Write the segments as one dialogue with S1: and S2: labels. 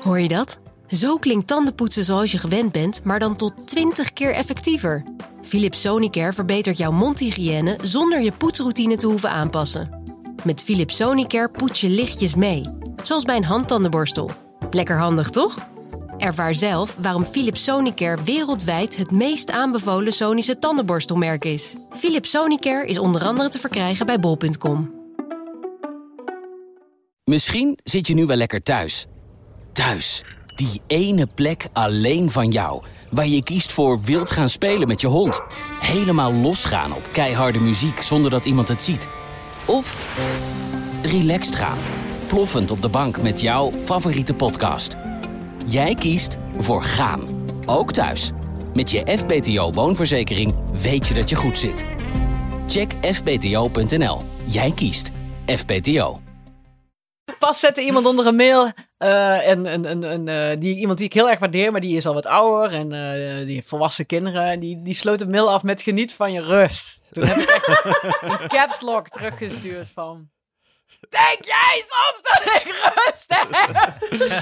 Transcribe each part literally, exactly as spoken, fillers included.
S1: Hoor je dat? Zo klinkt tandenpoetsen zoals je gewend bent, maar dan tot twintig keer effectiever. Philips Sonicare verbetert jouw mondhygiëne zonder je poetsroutine te hoeven aanpassen. Met Philips Sonicare poets je lichtjes mee, zoals bij een handtandenborstel. Lekker handig, toch? Ervaar zelf waarom Philips Sonicare wereldwijd het meest aanbevolen Sonische tandenborstelmerk is. Philips Sonicare is onder andere te verkrijgen bij bol punt com.
S2: Misschien zit je nu wel lekker thuis. Thuis, die ene plek alleen van jou, waar je kiest voor wild gaan spelen met je hond. Helemaal losgaan op keiharde muziek zonder dat iemand het ziet. Of relaxed gaan, ploffend op de bank met jouw favoriete podcast. Jij kiest voor gaan, ook thuis. Met je F B T O-woonverzekering weet je dat je goed zit. Check f b t o punt n l. Jij kiest F B T O.
S3: Pas zette iemand onder een mail, uh, en, en, en, en, uh, die, iemand die ik heel erg waardeer, maar die is al wat ouder en uh, die heeft volwassen kinderen. En die, die sloot een mail af met geniet van je rust. Toen heb ik echt een caps lock teruggestuurd van... Denk jij soms dat ik rust heb?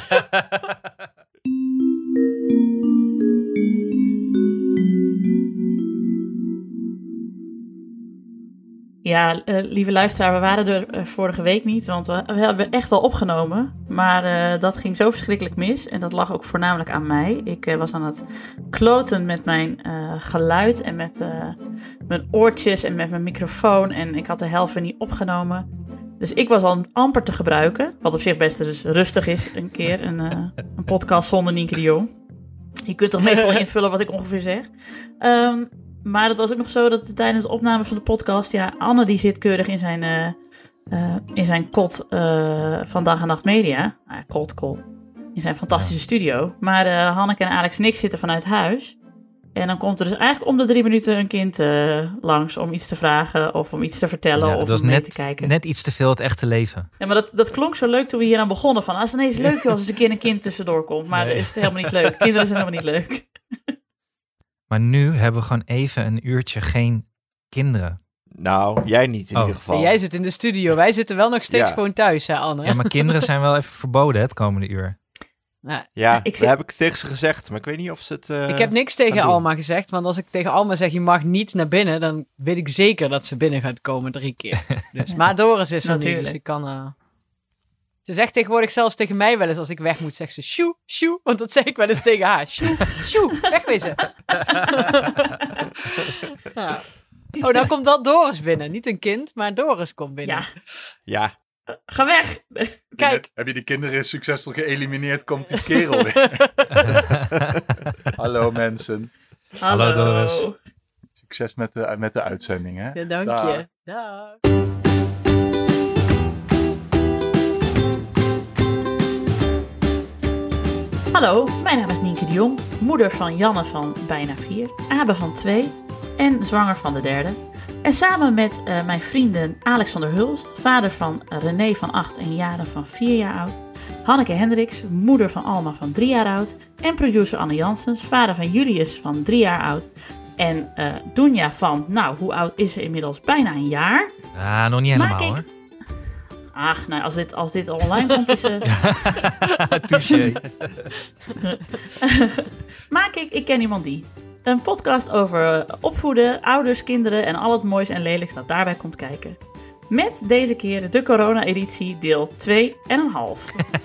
S4: Ja, uh, lieve luisteraar, we waren er uh, vorige week niet, want we, we hebben echt wel opgenomen. Maar uh, dat ging zo verschrikkelijk mis en dat lag ook voornamelijk aan mij. Ik uh, was aan het kloten met mijn uh, geluid en met uh, mijn oortjes en met mijn microfoon. En ik had de helft niet opgenomen. Dus ik was al amper te gebruiken, wat op zich best dus rustig is, een keer een, uh, een podcast zonder Nienke de Jong. Je kunt toch meestal invullen wat ik ongeveer zeg. Um, Maar het was ook nog zo dat tijdens de opname van de podcast... Ja, Anne die zit keurig in zijn, uh, uh, in zijn kot uh, van Dag en Nacht Media. Uh, kot, kot. In zijn fantastische ja. studio. Maar uh, Hanneke en Alex en ik zitten vanuit huis. En dan komt er dus eigenlijk om de drie minuten een kind uh, langs... om iets te vragen of om iets te vertellen
S5: ja,
S4: of
S5: om
S4: mee
S5: net,
S4: te kijken.
S5: Net iets te veel het echte leven.
S4: Ja, maar dat, dat klonk zo leuk toen we hier aan begonnen. Van, als het ineens leuk was als een keer een kind tussendoor komt. Maar nee. is het helemaal niet leuk. Kinderen zijn helemaal niet leuk.
S5: Maar nu hebben we gewoon even een uurtje geen kinderen.
S6: Nou, jij niet in
S5: oh.
S6: ieder geval.
S3: En jij zit in de studio. Wij zitten wel nog steeds
S6: ja.
S3: gewoon thuis, hè Anne?
S5: Ja, maar kinderen zijn wel even verboden het komende uur.
S3: Nou,
S6: ja,
S4: ik
S6: dat
S4: zit...
S6: heb ik tegen ze gezegd. Maar ik weet niet of ze het uh,
S3: Ik heb niks tegen Alma gezegd. Want als ik tegen Alma zeg, je mag niet naar binnen... dan weet ik zeker dat ze binnen gaat komen drie keer. Dus, maar Doris is er niet, dus ik kan... Uh... Ze zegt tegenwoordig zelfs tegen mij wel eens als ik weg moet, zegt ze sjoe, sjoe. Want dat zeg ik wel eens tegen haar. Sjoe, sjoe, wegwezen. Ja. Oh, dan komt wel Doris binnen. Niet een kind, maar Doris komt binnen.
S4: Ja.
S6: Ja.
S4: Uh, ga weg.
S3: Kijk.
S7: Heb je de kinderen succesvol geëlimineerd, komt die kerel weer. Hallo mensen.
S4: Hallo,
S5: Hallo Doris.
S7: Succes met de, met de uitzending, hè?
S3: Ja, dank
S7: Dag.
S3: je. Dag.
S4: Hallo, mijn naam is Nienke de Jong, moeder van Janne van bijna vier, Abe van twee en zwanger van de derde. En samen met uh, mijn vrienden Alex van der Hulst, vader van René van acht en Jaren van vier jaar oud, Hanneke Hendricks, moeder van Alma van drie jaar oud en producer Anne Janssens, vader van Julius van drie jaar oud en uh, Dunja van, nou, hoe oud is ze inmiddels? Bijna een jaar.
S5: Ah, nog niet helemaal
S4: ik...
S5: hoor.
S4: Ach, nou, als dit, als dit online komt, is... Uh...
S5: Touché.
S4: Maak ik Ik Ken Iemand Die. Een podcast over opvoeden, ouders, kinderen en al het moois en lelijks dat daarbij komt kijken. Met deze keer de corona-editie deel twee en een half.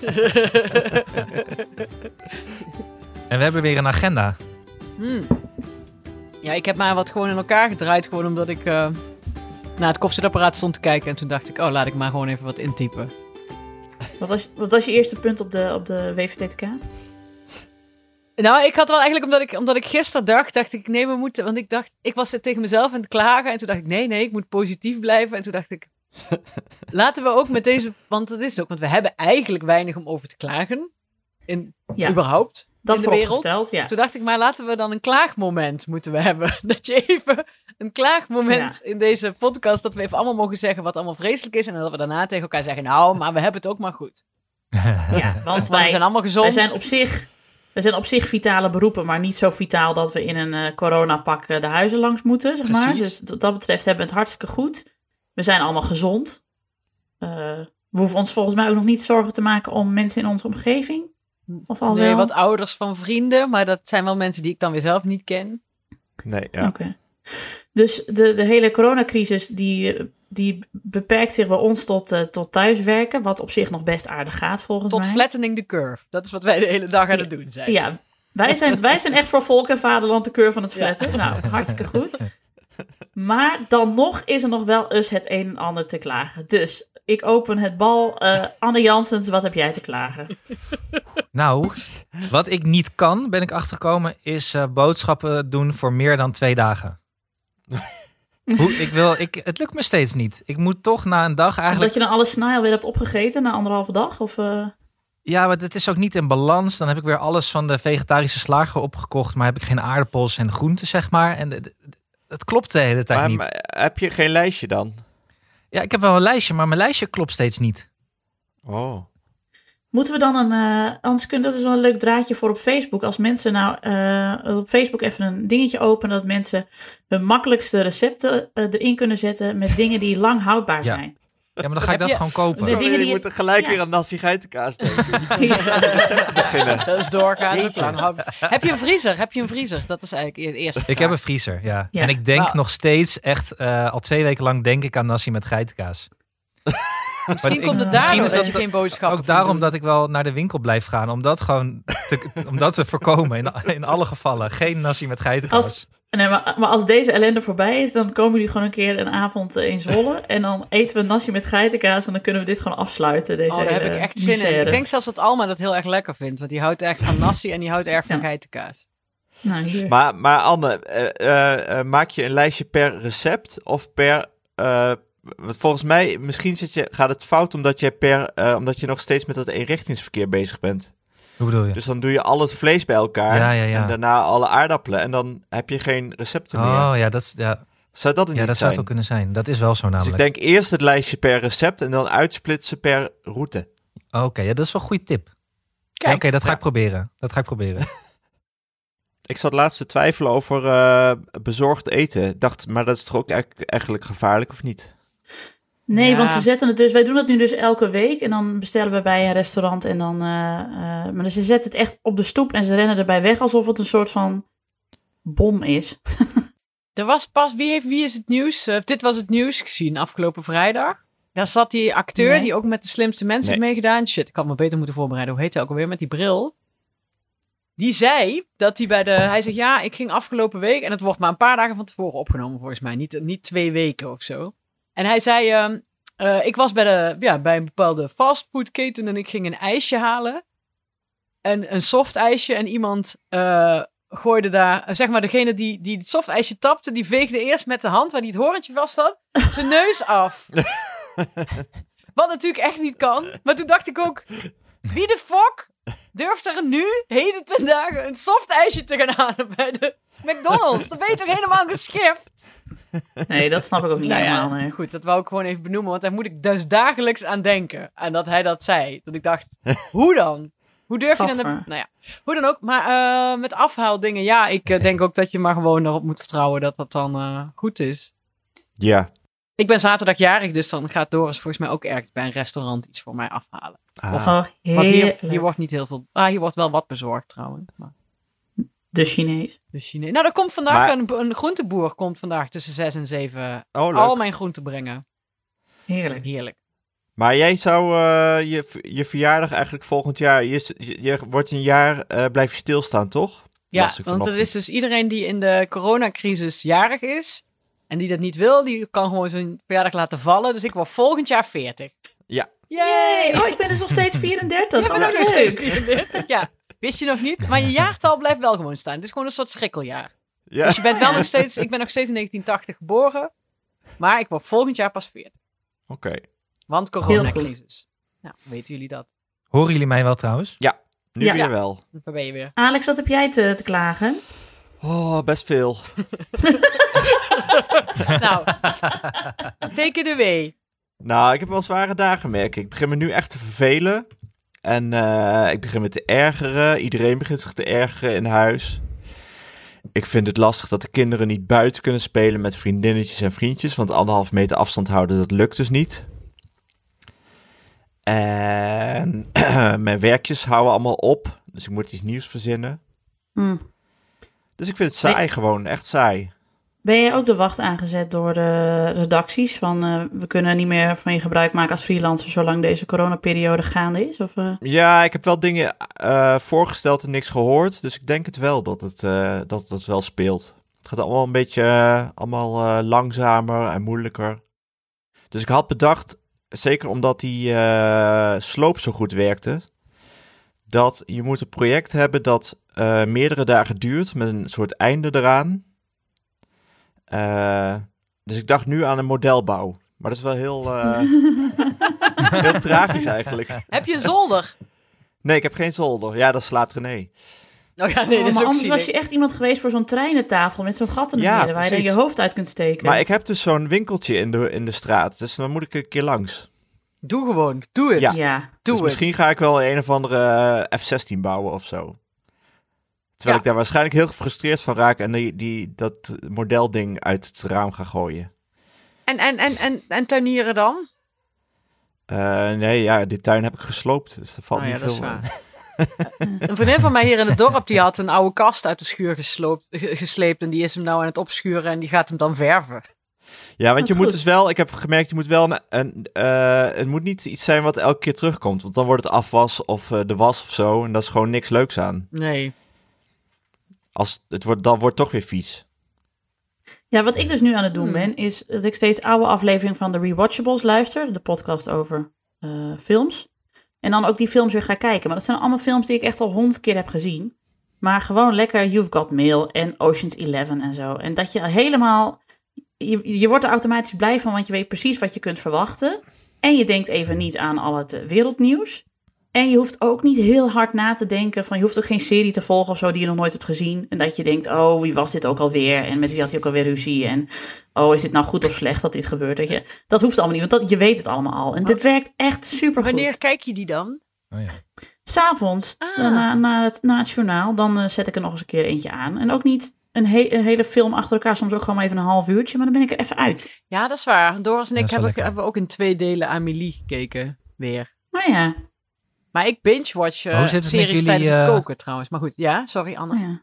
S5: En we hebben weer een agenda.
S3: Hmm. Ja, ik heb maar wat gewoon in elkaar gedraaid, gewoon omdat ik... Uh... naar het koffiezetapparaat stond te kijken en toen dacht ik, oh, laat ik maar gewoon even wat intypen.
S4: Wat was, wat was je eerste punt op de, op de W V T T K?
S3: Nou, ik had wel eigenlijk, omdat ik, omdat ik gisteren dacht, dacht ik, nee, we moeten, want ik dacht, ik was tegen mezelf aan het klagen en toen dacht ik, nee, nee, ik moet positief blijven. En toen dacht ik, laten we ook met deze, want dat is het ook, want we hebben eigenlijk weinig om over te klagen, in,
S4: ja,
S3: überhaupt,
S4: dat
S3: in de wereld.
S4: Ja.
S3: Toen dacht ik, maar laten we dan een klaagmoment moeten we hebben. Dat je even een klaagmoment ja. in deze podcast, dat we even allemaal mogen zeggen wat allemaal vreselijk is en dat we daarna tegen elkaar zeggen, nou, maar we hebben het ook maar goed.
S4: Ja, want wij
S3: we zijn allemaal gezond.
S4: Wij zijn op zich... We zijn op zich vitale beroepen, maar niet zo vitaal dat we in een uh, coronapak uh, de huizen langs moeten, zeg maar. Dus wat dat betreft hebben we het hartstikke goed. We zijn allemaal gezond. Uh, we hoeven ons volgens mij ook nog niet zorgen te maken om mensen in onze omgeving. Of al
S3: nee,
S4: wel?
S3: wat ouders van vrienden, maar dat zijn wel mensen die ik dan weer zelf niet ken.
S6: Nee, ja.
S4: Oké. Okay. Dus de, de hele coronacrisis die, die beperkt zich bij ons tot, uh, tot thuiswerken, wat op zich nog best aardig gaat volgens
S3: tot
S4: mij.
S3: Tot flattening the curve. Dat is wat wij de hele dag aan het doen zijn.
S4: Ja, wij zijn, wij zijn echt voor volk en vaderland de curve van het flatten. Ja. Nou, hartstikke goed. Maar dan nog is er nog wel eens het een en ander te klagen. Dus ik open het bal. Uh, Anne Janssens, wat heb jij te klagen?
S5: Nou, wat ik niet kan, ben ik achtergekomen, is uh, boodschappen doen voor meer dan twee dagen. Hoe, ik wil, ik, het lukt me steeds niet. Ik moet toch na een dag eigenlijk...
S4: Dat je dan alle snij alweer hebt opgegeten na anderhalve dag? Of, uh...
S5: Ja, maar het is ook niet in balans. Dan heb ik weer alles van de vegetarische slager opgekocht, maar heb ik geen aardappels en groenten, zeg maar. En het, het klopt de hele tijd
S6: maar,
S5: niet.
S6: Maar heb je geen lijstje dan?
S5: Ja, ik heb wel een lijstje, maar mijn lijstje klopt steeds niet.
S6: Oh.
S4: Moeten we dan een... Uh, anders kunnen, dat is wel een leuk draadje voor op Facebook. Als mensen nou uh, op Facebook even een dingetje openen, dat mensen hun makkelijkste recepten uh, erin kunnen zetten met dingen die lang houdbaar
S5: ja.
S4: zijn.
S5: Ja, maar dan ga ik dat
S3: je...
S5: gewoon kopen.
S4: De dingen die
S6: je moet er gelijk
S4: ja.
S6: weer aan nasi geitenkaas denken. Je moet aan de recepten beginnen.
S3: Dat is doorgaan. Dat lang houden. Heb je een vriezer? Heb je een vriezer? Dat is eigenlijk het eerste vraag.
S5: Ik heb een vriezer, ja.
S4: ja.
S5: En ik denk
S3: nou.
S5: nog steeds echt, uh, al twee weken lang denk ik aan nasi met geitenkaas.
S3: Misschien
S5: ik,
S3: komt het
S5: misschien
S3: daarom
S5: is
S3: dat,
S5: dat
S3: je geen boodschappen
S5: ook daarom
S3: doen.
S5: dat ik wel naar de winkel blijf gaan. Om dat gewoon te, om dat te voorkomen in, in alle gevallen. Geen nasi met geitenkaas.
S4: Als, nee, maar, maar als deze ellende voorbij is, dan komen jullie gewoon een keer een avond in Zwolle. En dan eten we nasi met geitenkaas en dan kunnen we dit gewoon afsluiten. Deze
S3: oh, daar heb ik echt zin in. Ik denk zelfs dat Alma dat heel erg lekker vindt. Want die houdt erg van nasi en die houdt erg van
S4: ja.
S3: geitenkaas.
S4: Nou, hier.
S6: Maar, maar Anne, uh, uh, uh, maak je een lijstje per recept of per... Uh, want volgens mij, misschien zit je, gaat het fout omdat je, per, uh, omdat je nog steeds met dat eenrichtingsverkeer bezig bent.
S5: Hoe bedoel je?
S6: Dus dan doe je al het vlees bij elkaar
S5: ja, ja, ja.
S6: en daarna alle aardappelen en dan heb je geen recepten meer.
S5: Oh ja, dat, is, ja.
S6: Zou dat het
S5: ja,
S6: niet
S5: dat zou
S6: zijn?
S5: het wel kunnen zijn. Dat is wel zo namelijk.
S6: Dus ik denk eerst het lijstje per recept en dan uitsplitsen per route.
S5: Oké, okay, ja, dat is wel een goede tip.
S3: Kijk.
S5: Ja, Oké, okay, dat ga
S6: ja.
S5: ik proberen. Dat ga ik proberen.
S6: Ik zat laatst te twijfelen over uh, bezorgd eten. Ik dacht, maar dat is toch ook eigenlijk, eigenlijk gevaarlijk of niet?
S4: Nee,
S3: ja.
S4: want ze zetten het dus... Wij doen dat nu dus elke week. En dan bestellen we bij een restaurant. En dan, uh, uh, maar ze zetten het echt op de stoep. En ze rennen erbij weg alsof het een soort van bom is.
S3: Er was pas... Wie heeft Wie is het nieuws? Uh, dit was het nieuws gezien afgelopen vrijdag. Daar zat die acteur
S4: Nee.
S3: die ook met de slimste mensen
S6: Nee.
S3: heeft meegedaan. Shit, ik had me beter moeten voorbereiden. Hoe heet hij ook alweer? Met die bril. Die zei dat hij bij de... Hij zegt, ja, ik ging afgelopen week... En het wordt maar een paar dagen van tevoren opgenomen volgens mij. Niet, niet twee weken of zo. En hij zei, uh, uh, ik was bij, de, ja, bij een bepaalde fastfoodketen en ik ging een ijsje halen. En een soft ijsje en iemand uh, gooide daar, uh, zeg maar degene die, die het soft ijsje tapte, die veegde eerst met de hand, waar hij het horentje vast had, zijn neus af. Wat natuurlijk echt niet kan. Maar toen dacht ik ook, wie de fuck durft er nu, heden ten dagen, een soft ijsje te gaan halen bij de McDonald's? Dan ben je toch helemaal geschift?
S4: Nee, dat snap ik ook niet
S3: Nou
S4: helemaal.
S3: ja,
S4: Nee.
S3: goed, dat wou ik gewoon even benoemen, want daar moet ik dus dagelijks aan denken. En dat hij dat zei. Dat ik dacht, hoe dan? Hoe durf je dan...
S4: Gadver.
S3: Nou ja, hoe dan ook. Maar uh, met afhaaldingen, ja, ik uh, denk ook dat je maar gewoon erop moet vertrouwen dat dat dan uh, goed is.
S6: Ja.
S3: Ik ben zaterdagjarig, dus dan gaat Doris volgens mij ook ergens bij een restaurant iets voor mij afhalen.
S6: Ah.
S3: Of-
S4: Oh,
S3: Want hier,
S4: heerlijk.
S3: hier wordt niet heel veel... Ah, hier wordt wel wat bezorgd trouwens. Maar
S4: De Chinees.
S3: de Chinees. Nou, er komt vandaag
S6: Maar-
S3: een, een groenteboer komt vandaag tussen zes en zeven
S6: Oh, leuk.
S3: al mijn groenten brengen.
S4: Heerlijk.
S3: Heerlijk.
S6: Maar jij zou uh, je, je verjaardag eigenlijk volgend jaar... Je, je, je wordt een jaar, uh, blijf je stilstaan, toch?
S3: Ja,
S6: Las ik
S3: want het
S6: vanochtend.
S3: is dus iedereen die in de coronacrisis jarig is en die dat niet wil, die kan gewoon zijn verjaardag laten vallen. Dus ik word volgend jaar veertig.
S6: Ja.
S3: Yay!
S4: Oh, ik ben dus nog steeds vierendertig.
S3: Ik ben
S4: Oh,
S3: ook nog
S4: leuk.
S3: steeds vierendertig. Ja, wist je nog niet? Maar je jaartal blijft wel gewoon staan. Het is gewoon een soort schrikkeljaar.
S6: Ja.
S3: Dus je bent wel nog steeds... Ik ben nog steeds in negentien tachtig geboren, maar ik word volgend jaar pas veertig.
S6: Oké.
S3: Want coronacrisis. Nou, weten jullie dat?
S5: Horen jullie mij wel trouwens?
S6: Nu
S4: Ja.
S6: weer
S3: Ja.
S6: wel.
S3: Waar ben je weer?
S4: Alex, wat heb jij te, te klagen?
S6: Oh, best veel.
S3: Nou, take it away.
S6: Nou, ik heb wel zware dagen, merk ik. Ik begin me nu echt te vervelen. En uh, ik begin me te ergeren. Iedereen begint zich te ergeren in huis. Ik vind het lastig dat de kinderen niet buiten kunnen spelen met vriendinnetjes en vriendjes. Want anderhalf meter afstand houden, dat lukt dus niet. En En mijn werkjes houden allemaal op. Dus ik moet iets nieuws verzinnen.
S4: Hm.
S6: Dus ik vind het saai
S4: Nee.
S6: gewoon. Echt saai.
S4: Ben jij ook de wacht aangezet door de redacties? Van uh, we kunnen niet meer van je gebruik maken als freelancer zolang deze coronaperiode gaande is? Of, uh...
S6: Ja, ik heb wel dingen uh, voorgesteld en niks gehoord. Dus ik denk het wel dat het, uh, dat het wel speelt. Het gaat allemaal een beetje uh, allemaal, uh, langzamer en moeilijker. Dus ik had bedacht, zeker omdat die uh, sloop zo goed werkte, dat je moet een project hebben dat uh, meerdere dagen duurt met een soort einde eraan. Uh, dus ik dacht nu aan een modelbouw. Maar dat is wel heel, uh, heel tragisch eigenlijk.
S3: Heb je een zolder?
S6: Nee, ik heb geen zolder. Ja, dat slaapt René.
S3: Oh ja, nee,
S4: oh,
S3: dat is
S4: maar
S3: ook
S4: anders
S3: zielig.
S4: was je echt iemand geweest voor zo'n treinentafel met zo'n gat in het
S6: Ja,
S4: midden waar je dan
S6: precies.
S4: je hoofd uit kunt steken.
S6: Maar ik heb dus zo'n winkeltje in de, in de straat. Dus dan moet ik een keer langs.
S3: Doe gewoon, doe het.
S6: Ja.
S4: Ja.
S3: Doe
S6: dus
S3: het.
S6: misschien ga ik wel een of andere F zestien bouwen of zo. Terwijl
S3: Ja.
S6: ik daar waarschijnlijk heel gefrustreerd van raak en die, die, dat modelding uit het raam ga gooien.
S3: En, en, en, en, en tuinieren dan?
S6: Uh, nee, ja, die tuin heb ik gesloopt. Dus er valt
S3: Oh ja,
S6: niet
S3: dat is
S6: veel.
S3: waar. Een vriendin van mij hier in het dorp, die had een oude kast uit de schuur gesloopt, ge- gesleept. En die is hem nou aan het opschuren en die gaat hem dan verven.
S6: Ja, want
S4: Dat
S6: je
S4: is
S6: moet
S4: goed.
S6: dus wel, ik heb gemerkt, je moet wel een, een uh, het moet niet iets zijn wat elke keer terugkomt. Want dan wordt het afwas of uh, de was of zo. En dat is gewoon niks leuks aan.
S3: Nee.
S6: Als, het wordt, dan wordt het toch weer vies.
S4: Ja, wat ik dus nu aan het doen
S3: Hmm.
S4: ben, is dat ik steeds oude afleveringen van de Rewatchables luister. De podcast over uh, films. En dan ook die films weer ga kijken. Maar dat zijn allemaal films die ik echt al honderd keer heb gezien. Maar gewoon lekker You've Got Mail en Ocean's Eleven en zo. En dat je helemaal... Je, je wordt er automatisch blij van, want je weet precies wat je kunt verwachten. En je denkt even niet aan al het uh, wereldnieuws. En je hoeft ook niet heel hard na te denken van... Je hoeft ook geen serie te volgen of zo die je nog nooit hebt gezien. En dat je denkt, oh, wie was dit ook alweer? En met wie had hij ook alweer ruzie? En oh, is dit nou goed of slecht dat dit gebeurt? Dat, je, dat hoeft allemaal niet, want dat, je weet het allemaal al. En dit werkt echt supergoed.
S3: Wanneer kijk je die dan?
S5: Oh ja.
S4: S'avonds,
S3: Ah.
S4: dan na, na, het, na het journaal, dan uh, zet ik er nog eens een keer eentje aan. En ook niet een, he- een hele film achter elkaar, soms ook gewoon maar even een half uurtje. Maar dan ben ik er even uit.
S3: Ja, dat is waar. Doris en
S5: Dat
S3: ik
S5: is wel
S3: hebben,
S5: lekker.
S3: hebben ook in twee delen Amélie gekeken. Weer.
S4: Nou ja,
S3: Maar ik binge-watch uh,
S5: Hoe zit het met
S3: series
S5: jullie,
S3: tijdens het
S5: uh,
S3: koken trouwens. Maar goed, ja, sorry Anne.
S4: nou ja.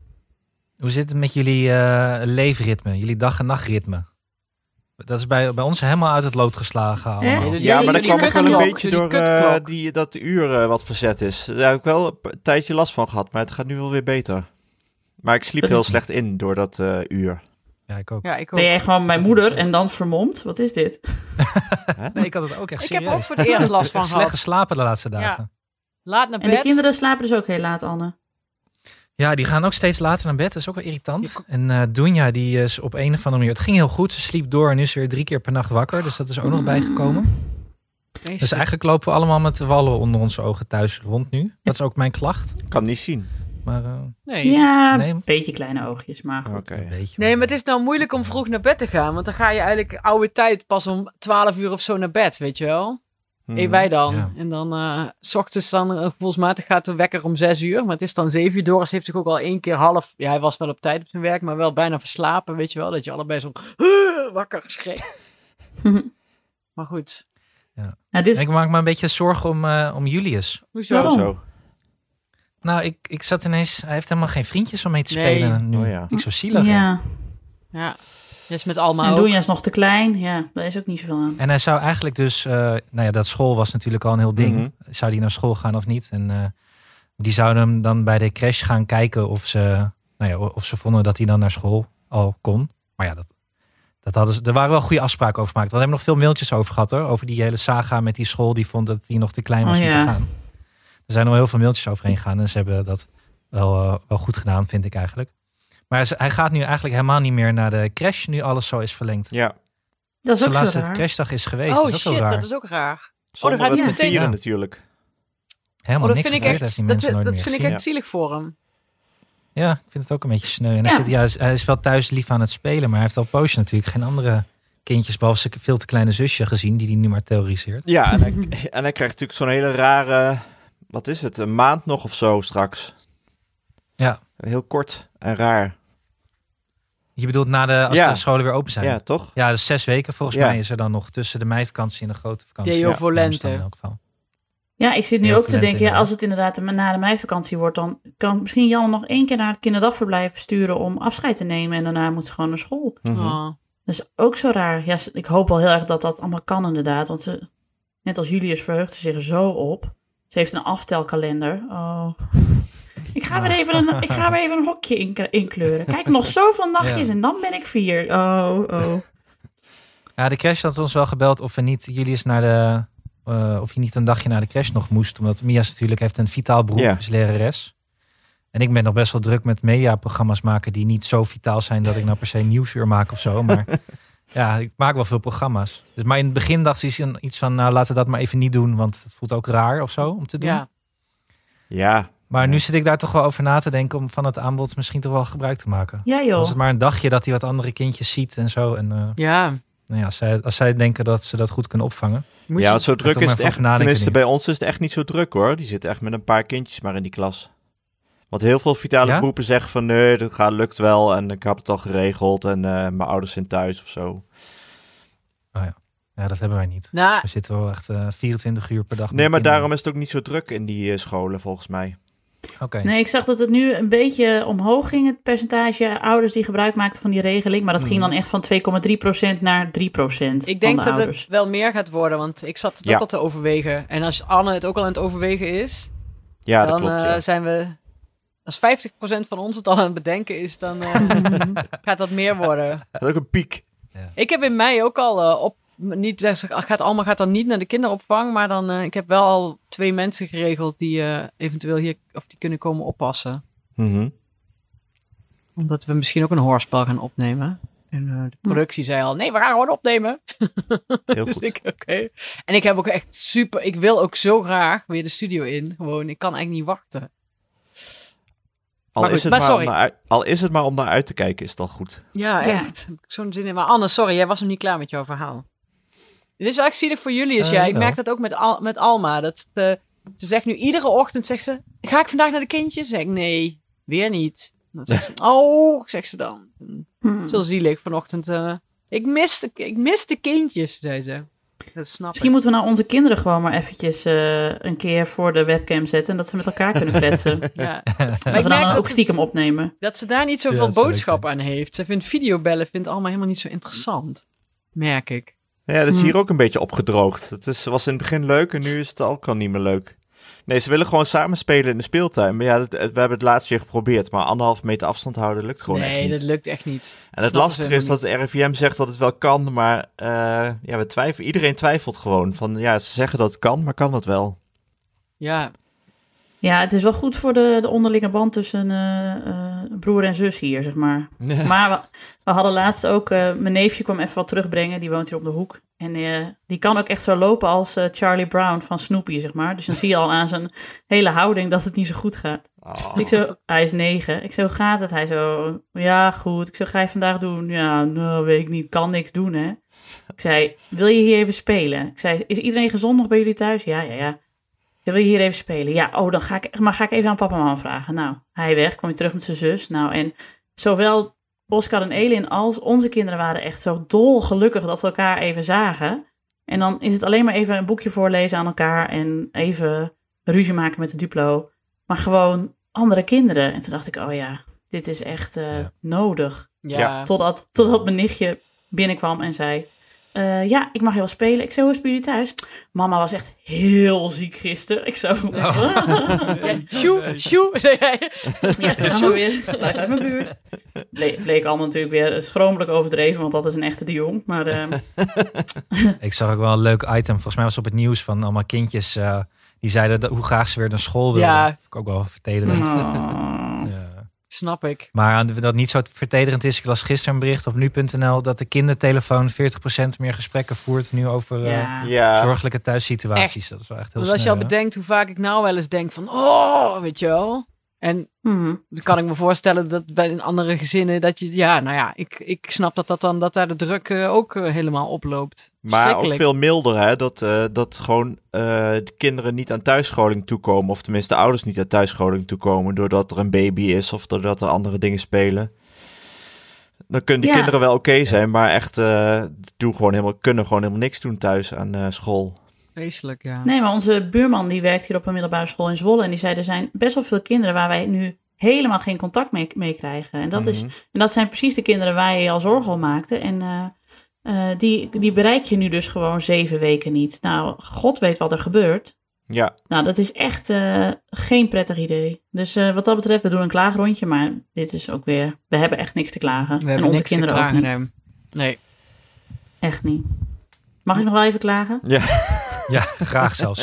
S5: Hoe zit het met jullie uh, leefritme, jullie dag- en nachtritme? Dat is bij, bij ons helemaal uit het lood geslagen allemaal.
S4: Echt?
S3: Nee,
S6: Ja, maar dat
S3: die
S6: kwam ook wel een
S3: kutklok,
S6: beetje
S3: die
S6: door uh,
S3: kutklok.
S6: die, dat uur uh, wat verzet is. Daar heb ik wel een p- tijdje last van gehad, maar het gaat nu wel weer beter. Maar ik sliep
S4: Dat
S6: heel
S4: is-
S6: slecht in door dat uh, uur.
S5: Ja, ik ook.
S3: Ja, ik ook.
S4: Ben jij gewoon mijn
S5: Dat is
S4: moeder
S5: zo.
S4: en dan vermomd? Wat is dit?
S5: Nee, ik had het ook echt
S3: Ik
S5: serieus.
S3: heb ook voor het eerst last van
S5: Echt slecht
S3: gehad.
S5: geslapen de laatste dagen.
S3: Laat naar
S4: En
S3: bed.
S4: de kinderen slapen dus ook heel laat, Anne.
S5: Ja, die gaan ook steeds later naar bed. Dat is ook wel irritant. En uh, Dunja, die is op een of andere manier... Het ging heel goed. Ze sliep door en nu is ze weer drie keer per nacht wakker. Dus dat is ook nog bijgekomen.
S3: Nee,
S5: Dus eigenlijk lopen we allemaal met de wallen onder onze ogen thuis rond nu. Dat is ook mijn klacht.
S6: Ik kan niet zien.
S5: Maar uh,
S3: nee.
S4: Ja,
S5: Nee.
S4: een beetje kleine oogjes, maar goed.
S6: Oké.
S5: een beetje.
S3: Nee, maar het is nou moeilijk om vroeg naar bed te gaan. Want dan ga je eigenlijk oude tijd pas om twaalf uur of zo naar bed, weet je wel.
S6: Mhm.
S3: Hey, wij dan.
S5: Ja.
S3: En dan, uh, s ochtends dan, uh, gevoelsmatig gaat de wekker om zes uur. Maar het is dan zeven uur. Doris heeft zich ook al één keer half... Ja, hij was wel op tijd op zijn werk, maar wel bijna verslapen, weet je wel. Dat je allebei zo wakker schreef. Maar goed.
S4: Nou, dit is,
S5: Ik maak me een beetje zorgen om, uh, om Julius.
S3: Hoezo?
S4: Waarom?
S6: Zo.
S5: Nou, ik, ik zat ineens... Hij heeft helemaal geen vriendjes om mee te
S3: Nee.
S5: spelen nu.
S6: Oh ja.
S5: Vind ik zo zielig. hè?
S4: ja.
S3: Ja. Dat is met Alma
S4: En
S3: ook.
S4: Doenja is nog te klein. Ja, daar is ook niet zoveel aan.
S5: En hij zou eigenlijk dus... Uh, nou ja, dat school was natuurlijk al een heel ding.
S6: Mhm.
S5: Zou die naar school gaan of niet? En uh, die zouden hem dan bij de crash gaan kijken of ze... Nou ja, of ze vonden dat hij dan naar school al kon. Maar ja, dat, dat hadden ze, er waren wel goede afspraken over gemaakt. Want we hebben nog veel mailtjes over gehad hoor. Over die hele saga met die school die vond dat hij nog te klein was
S4: Oh,
S5: om
S4: ja.
S5: te gaan. Er zijn nog heel veel mailtjes overheen gegaan. En ze hebben dat wel, uh, wel goed gedaan, vind ik eigenlijk. Maar hij, hij gaat nu eigenlijk helemaal niet meer naar de crash. Nu alles zo is verlengd.
S6: Ja.
S4: Dat is
S5: Zijn
S4: ook zo
S5: laatste
S4: raar.
S5: crashdag is geweest.
S3: Oh
S5: dat is ook
S3: shit,
S5: wel raar.
S3: dat is ook raar.
S6: Zonder
S3: gaat hij
S6: het te
S3: meteen-
S6: vieren
S5: Ja.
S6: natuurlijk.
S5: Helemaal
S3: Oh, dat
S5: niks
S3: vind ik
S5: gebeurd, heeft
S3: echt,
S5: die
S3: dat,
S5: mensen nooit
S3: dat
S5: meer
S3: vind ik
S5: gezien.
S3: echt zielig voor hem.
S5: Ja, ik vind het ook een beetje sneu. En hij,
S4: Ja.
S5: zit, ja, hij is- hij is wel thuis lief aan het spelen, maar hij heeft al een poosje natuurlijk geen andere kindjes, behalve zijn veel te kleine zusje gezien, die hij nu maar terroriseert.
S6: Ja, en hij, en hij krijgt natuurlijk zo'n hele rare... Wat is het? Een maand nog of zo straks.
S5: Ja.
S6: Heel kort en raar.
S5: Je bedoelt na de, als
S6: Ja.
S5: de scholen weer open zijn?
S6: Ja, toch?
S5: Ja, dus zes weken volgens
S6: Ja.
S5: mij is er dan nog tussen de meivakantie en de grote vakantie.
S3: Deo
S5: Ja, in
S3: Volente.
S5: Amsterdam in elk geval.
S4: Ja, ik zit nu
S5: Heel
S4: ook te
S5: verwend,
S4: denken, ja,
S5: inderdaad.
S4: als het inderdaad de- na de meivakantie wordt, dan kan misschien Jan nog één keer naar het kinderdagverblijf sturen om afscheid te nemen en daarna moet ze gewoon naar school.
S6: Mhm.
S3: Oh.
S4: Dat is ook zo raar. Ja, ik hoop wel heel erg dat dat allemaal kan inderdaad, want ze, net als Julius verheugt ze zich er zo op. Ze heeft een aftelkalender. Oh. Ik ga weer even een, ik ga weer even een hokje in, inkleuren. Kijk, nog zoveel nachtjes
S5: Ja.
S4: en dan ben ik vier. Oh, oh.
S5: Ja, de crash had ons wel gebeld of we niet Julius naar de... Uh, of je niet een dagje naar de crash nog moest. Omdat Mia natuurlijk heeft een vitaal beroep,
S6: Ja.
S5: is lerares. En ik ben nog best wel druk met mediaprogramma's maken die niet zo vitaal zijn dat ik nou per se nieuwsuur maak of zo. Maar ja, ik maak wel veel programma's. Dus, maar in het begin dacht ze iets van, nou laten we dat maar even niet doen. Want het voelt ook raar of zo om te doen.
S3: Ja.
S6: Ja,
S5: Maar nu zit ik daar toch wel over na te denken om van het aanbod misschien toch wel gebruik te maken.
S4: Ja joh.
S5: Als het maar een dagje dat hij wat andere kindjes ziet en zo. En uh,
S3: Ja.
S5: nou ja, als, zij, als zij denken dat ze dat goed kunnen opvangen.
S3: Moet
S6: ja
S3: je...
S6: want zo druk
S5: toch
S6: is
S5: maar
S6: het
S5: even
S6: echt.
S5: over nadenken
S6: Tenminste,
S5: nu.
S6: bij ons is het echt niet zo druk hoor. Die zitten echt met een paar kindjes maar in die klas. Want heel veel vitale
S5: Ja?
S6: beroepen zeggen van nee, dat gaat, lukt wel en ik heb het al geregeld en uh, mijn ouders zijn thuis of zo.
S5: Ja, dat hebben wij niet.
S3: Nou,
S5: We zitten wel echt uh, vierentwintig uur per dag. met
S6: Nee, maar
S5: kinderen.
S6: daarom is het ook niet zo druk in die uh, scholen volgens mij.
S5: Oké.
S4: Nee, ik zag dat het nu een beetje omhoog ging, het percentage ouders die gebruik maakten van die regeling. Maar dat ging dan echt van twee komma drie procent naar drie procent.
S3: ik denk
S4: van de
S3: dat
S4: ouders.
S3: het wel meer gaat worden, want ik zat het
S6: Ja.
S3: ook al te overwegen. En als Anne het ook al aan het overwegen is,
S6: Ja, dat
S3: dan
S6: klopt.
S3: eh,
S6: Ja.
S3: zijn we... Als vijftig procent van ons het al aan het bedenken is, dan eh, gaat dat meer worden.
S6: Dat is ook een piek.
S3: Ik heb in mei ook al uh, op... Niet, gaat, Alma gaat dan niet naar de kinderopvang, maar dan... Uh, ik heb wel al twee mensen geregeld die uh, eventueel hier... Of die kunnen komen oppassen.
S6: Mm-hmm.
S3: Omdat we misschien ook een hoorspel gaan opnemen. En uh, de productie zei al, nee, we gaan gewoon opnemen.
S6: Heel
S3: Dus
S6: goed.
S3: ik, oké. En ik heb ook echt super... Ik wil ook zo graag weer de studio in. Gewoon, ik kan eigenlijk niet wachten.
S6: Al,
S3: Maar
S6: is
S3: goed,
S6: het
S3: maar
S6: maar
S3: sorry.
S6: om naar uit- al is het maar om naar uit te kijken, is het al goed.
S3: Ja,
S4: Ja.
S3: echt. Heb ik zo'n zin in. Maar Anne, sorry, jij was nog niet klaar met jouw verhaal. Dit is wel echt zielig voor jullie. Is
S5: Uh,
S3: ja. Ik
S5: wel.
S3: merk dat ook met, Al met Alma. Dat, uh, ze zegt nu iedere ochtend, zegt ze... Ga ik vandaag naar de kindjes? Zeg ik, nee, weer niet. Dan zegt ze, oh, zegt ze dan.
S4: Hmm.
S3: Zo zielig vanochtend. Uh, ik, mis de, ik mis de kindjes, zei ze. Dat snap
S4: Misschien
S3: ik.
S4: moeten we nou onze kinderen gewoon maar eventjes uh, een keer voor de webcam zetten en dat ze met elkaar kunnen kletsen.
S3: Ja.
S4: Dat
S3: Maar
S4: we
S3: ik
S4: dan
S3: merk
S4: ook
S3: dat,
S4: stiekem opnemen.
S3: dat ze daar niet
S5: Ja,
S3: zoveel
S5: dat zou
S3: boodschap
S5: leuk
S3: aan heeft. Ze vindt videobellen vindt allemaal helemaal niet zo interessant. Merk ik.
S6: Ja, dat is
S4: Hm.
S6: hier ook een beetje opgedroogd. Het is, was in het begin leuk en nu is het ook al niet meer leuk. Nee, ze willen gewoon samen spelen in de speeltuin. Maar ja, het- het- we hebben het laatst weer geprobeerd. Maar anderhalf meter afstand houden lukt gewoon echt
S3: nee,
S6: niet.
S3: dat lukt echt niet.
S6: En het lastige is dat de R I V M zegt dat het wel kan. Maar uh, ja, we twijfelen. Iedereen twijfelt gewoon. Van, ja, ze zeggen dat het kan, maar kan het wel?
S3: Ja,
S4: Ja, het is wel goed voor de, de onderlinge band tussen uh, uh, broer en zus hier, zeg maar. Maar we, we hadden laatst ook... Uh, mijn neefje kwam even wat terugbrengen. Die woont hier op de hoek. En uh, die kan ook echt zo lopen als uh, Charlie Brown van Snoopy, zeg maar. Dus dan zie je al aan zijn hele houding dat het niet zo goed gaat.
S6: Oh.
S4: Ik zo, hij is negen. Ik zo, hoe gaat het? Hij zo, ja, goed. Ik zo, ga je vandaag doen? Ja, nou, weet ik niet. Kan niks doen, hè? Ik zei, wil je hier even spelen? Ik zei, is iedereen gezond nog bij jullie thuis? Ja, ja, ja. Wil je hier even spelen? Ja, oh, dan ga ik, maar ga ik even aan papa en mama vragen. Nou, hij weg, kwam hij terug met zijn zus. Nou, en zowel Oscar en Elin als onze kinderen waren echt zo dolgelukkig dat we elkaar even zagen. En dan is het alleen maar even een boekje voorlezen aan elkaar en even ruzie maken met de Duplo. Maar gewoon andere kinderen. En toen dacht ik, oh ja, dit is echt uh,
S5: Ja.
S4: nodig.
S3: ja.
S6: Ja.
S4: Totdat, totdat mijn nichtje binnenkwam en zei... Uh, ja, ik mag je wel spelen. Ik zei, hoe is het bij jullie thuis? Mama was echt heel ziek gisteren. Ik zo...
S3: Ja, Sjoe, sjoe, zei jij.
S4: Ja, gaan we weer. Blijf uit mijn buurt. Ble- bleek allemaal natuurlijk weer schromelijk overdreven, want dat is een echte de Jong. Maar uh...
S5: Ik zag ook wel een leuk item. Volgens mij was het op het nieuws van allemaal kindjes uh, die zeiden dat, hoe graag ze weer naar school wilden.
S3: Ja.
S5: Vond ik ook wel vertederend.
S4: oh.
S5: Ja.
S3: Snap ik.
S5: Maar dat niet zo vertederend is. Ik las gisteren een bericht op nu punt n l dat de kindertelefoon veertig procent meer gesprekken voert nu over uh,
S4: Ja.
S6: Ja,
S5: zorgelijke thuissituaties.
S3: Echt.
S5: Dat is wel echt heel
S3: Want als je al
S5: sneu, hè?
S3: bedenkt hoe vaak ik nou wel eens denk van... Oh, weet je wel. En
S4: Hmm.
S3: dan kan ik me voorstellen dat bij in andere gezinnen... dat je, ja, nou ja, ik, ik snap dat, dat, dan, dat daar de druk uh, ook uh, helemaal oploopt.
S6: maar ook
S3: Verschrikkelijk.
S6: veel milder, hè? Dat, uh, dat gewoon uh, de kinderen niet aan thuisscholing toekomen. Of tenminste de ouders niet aan thuisscholing toekomen. Doordat er een baby is of doordat er andere dingen spelen. Dan kunnen die
S4: Ja.
S6: kinderen wel oké zijn. Maar echt, uh, doen gewoon helemaal, kunnen gewoon helemaal niks doen thuis aan uh, school.
S3: Vreselijk, ja.
S4: Nee, maar onze buurman die werkt hier op een middelbare school in Zwolle. En die zei, er zijn best wel veel kinderen waar wij nu helemaal geen contact mee, mee krijgen. En dat,
S6: Mhm.
S4: is, en dat zijn precies de kinderen waar je je al zorgen om maakte. En uh, uh, die, die bereik je nu dus gewoon zeven weken niet. Nou, God weet wat er gebeurt.
S6: Ja,
S4: Nou, dat is echt uh, geen prettig idee. Dus uh, wat dat betreft, we doen een klaagrondje. Maar dit is ook weer, we hebben echt niks te klagen.
S3: We
S4: en
S3: hebben
S4: onze
S3: niks te
S4: kinderen ook
S3: klagen,
S4: niet.
S3: nee. Nee.
S4: Echt niet. Mag ik nog wel even klagen?
S6: ja.
S5: Ja, graag zelfs.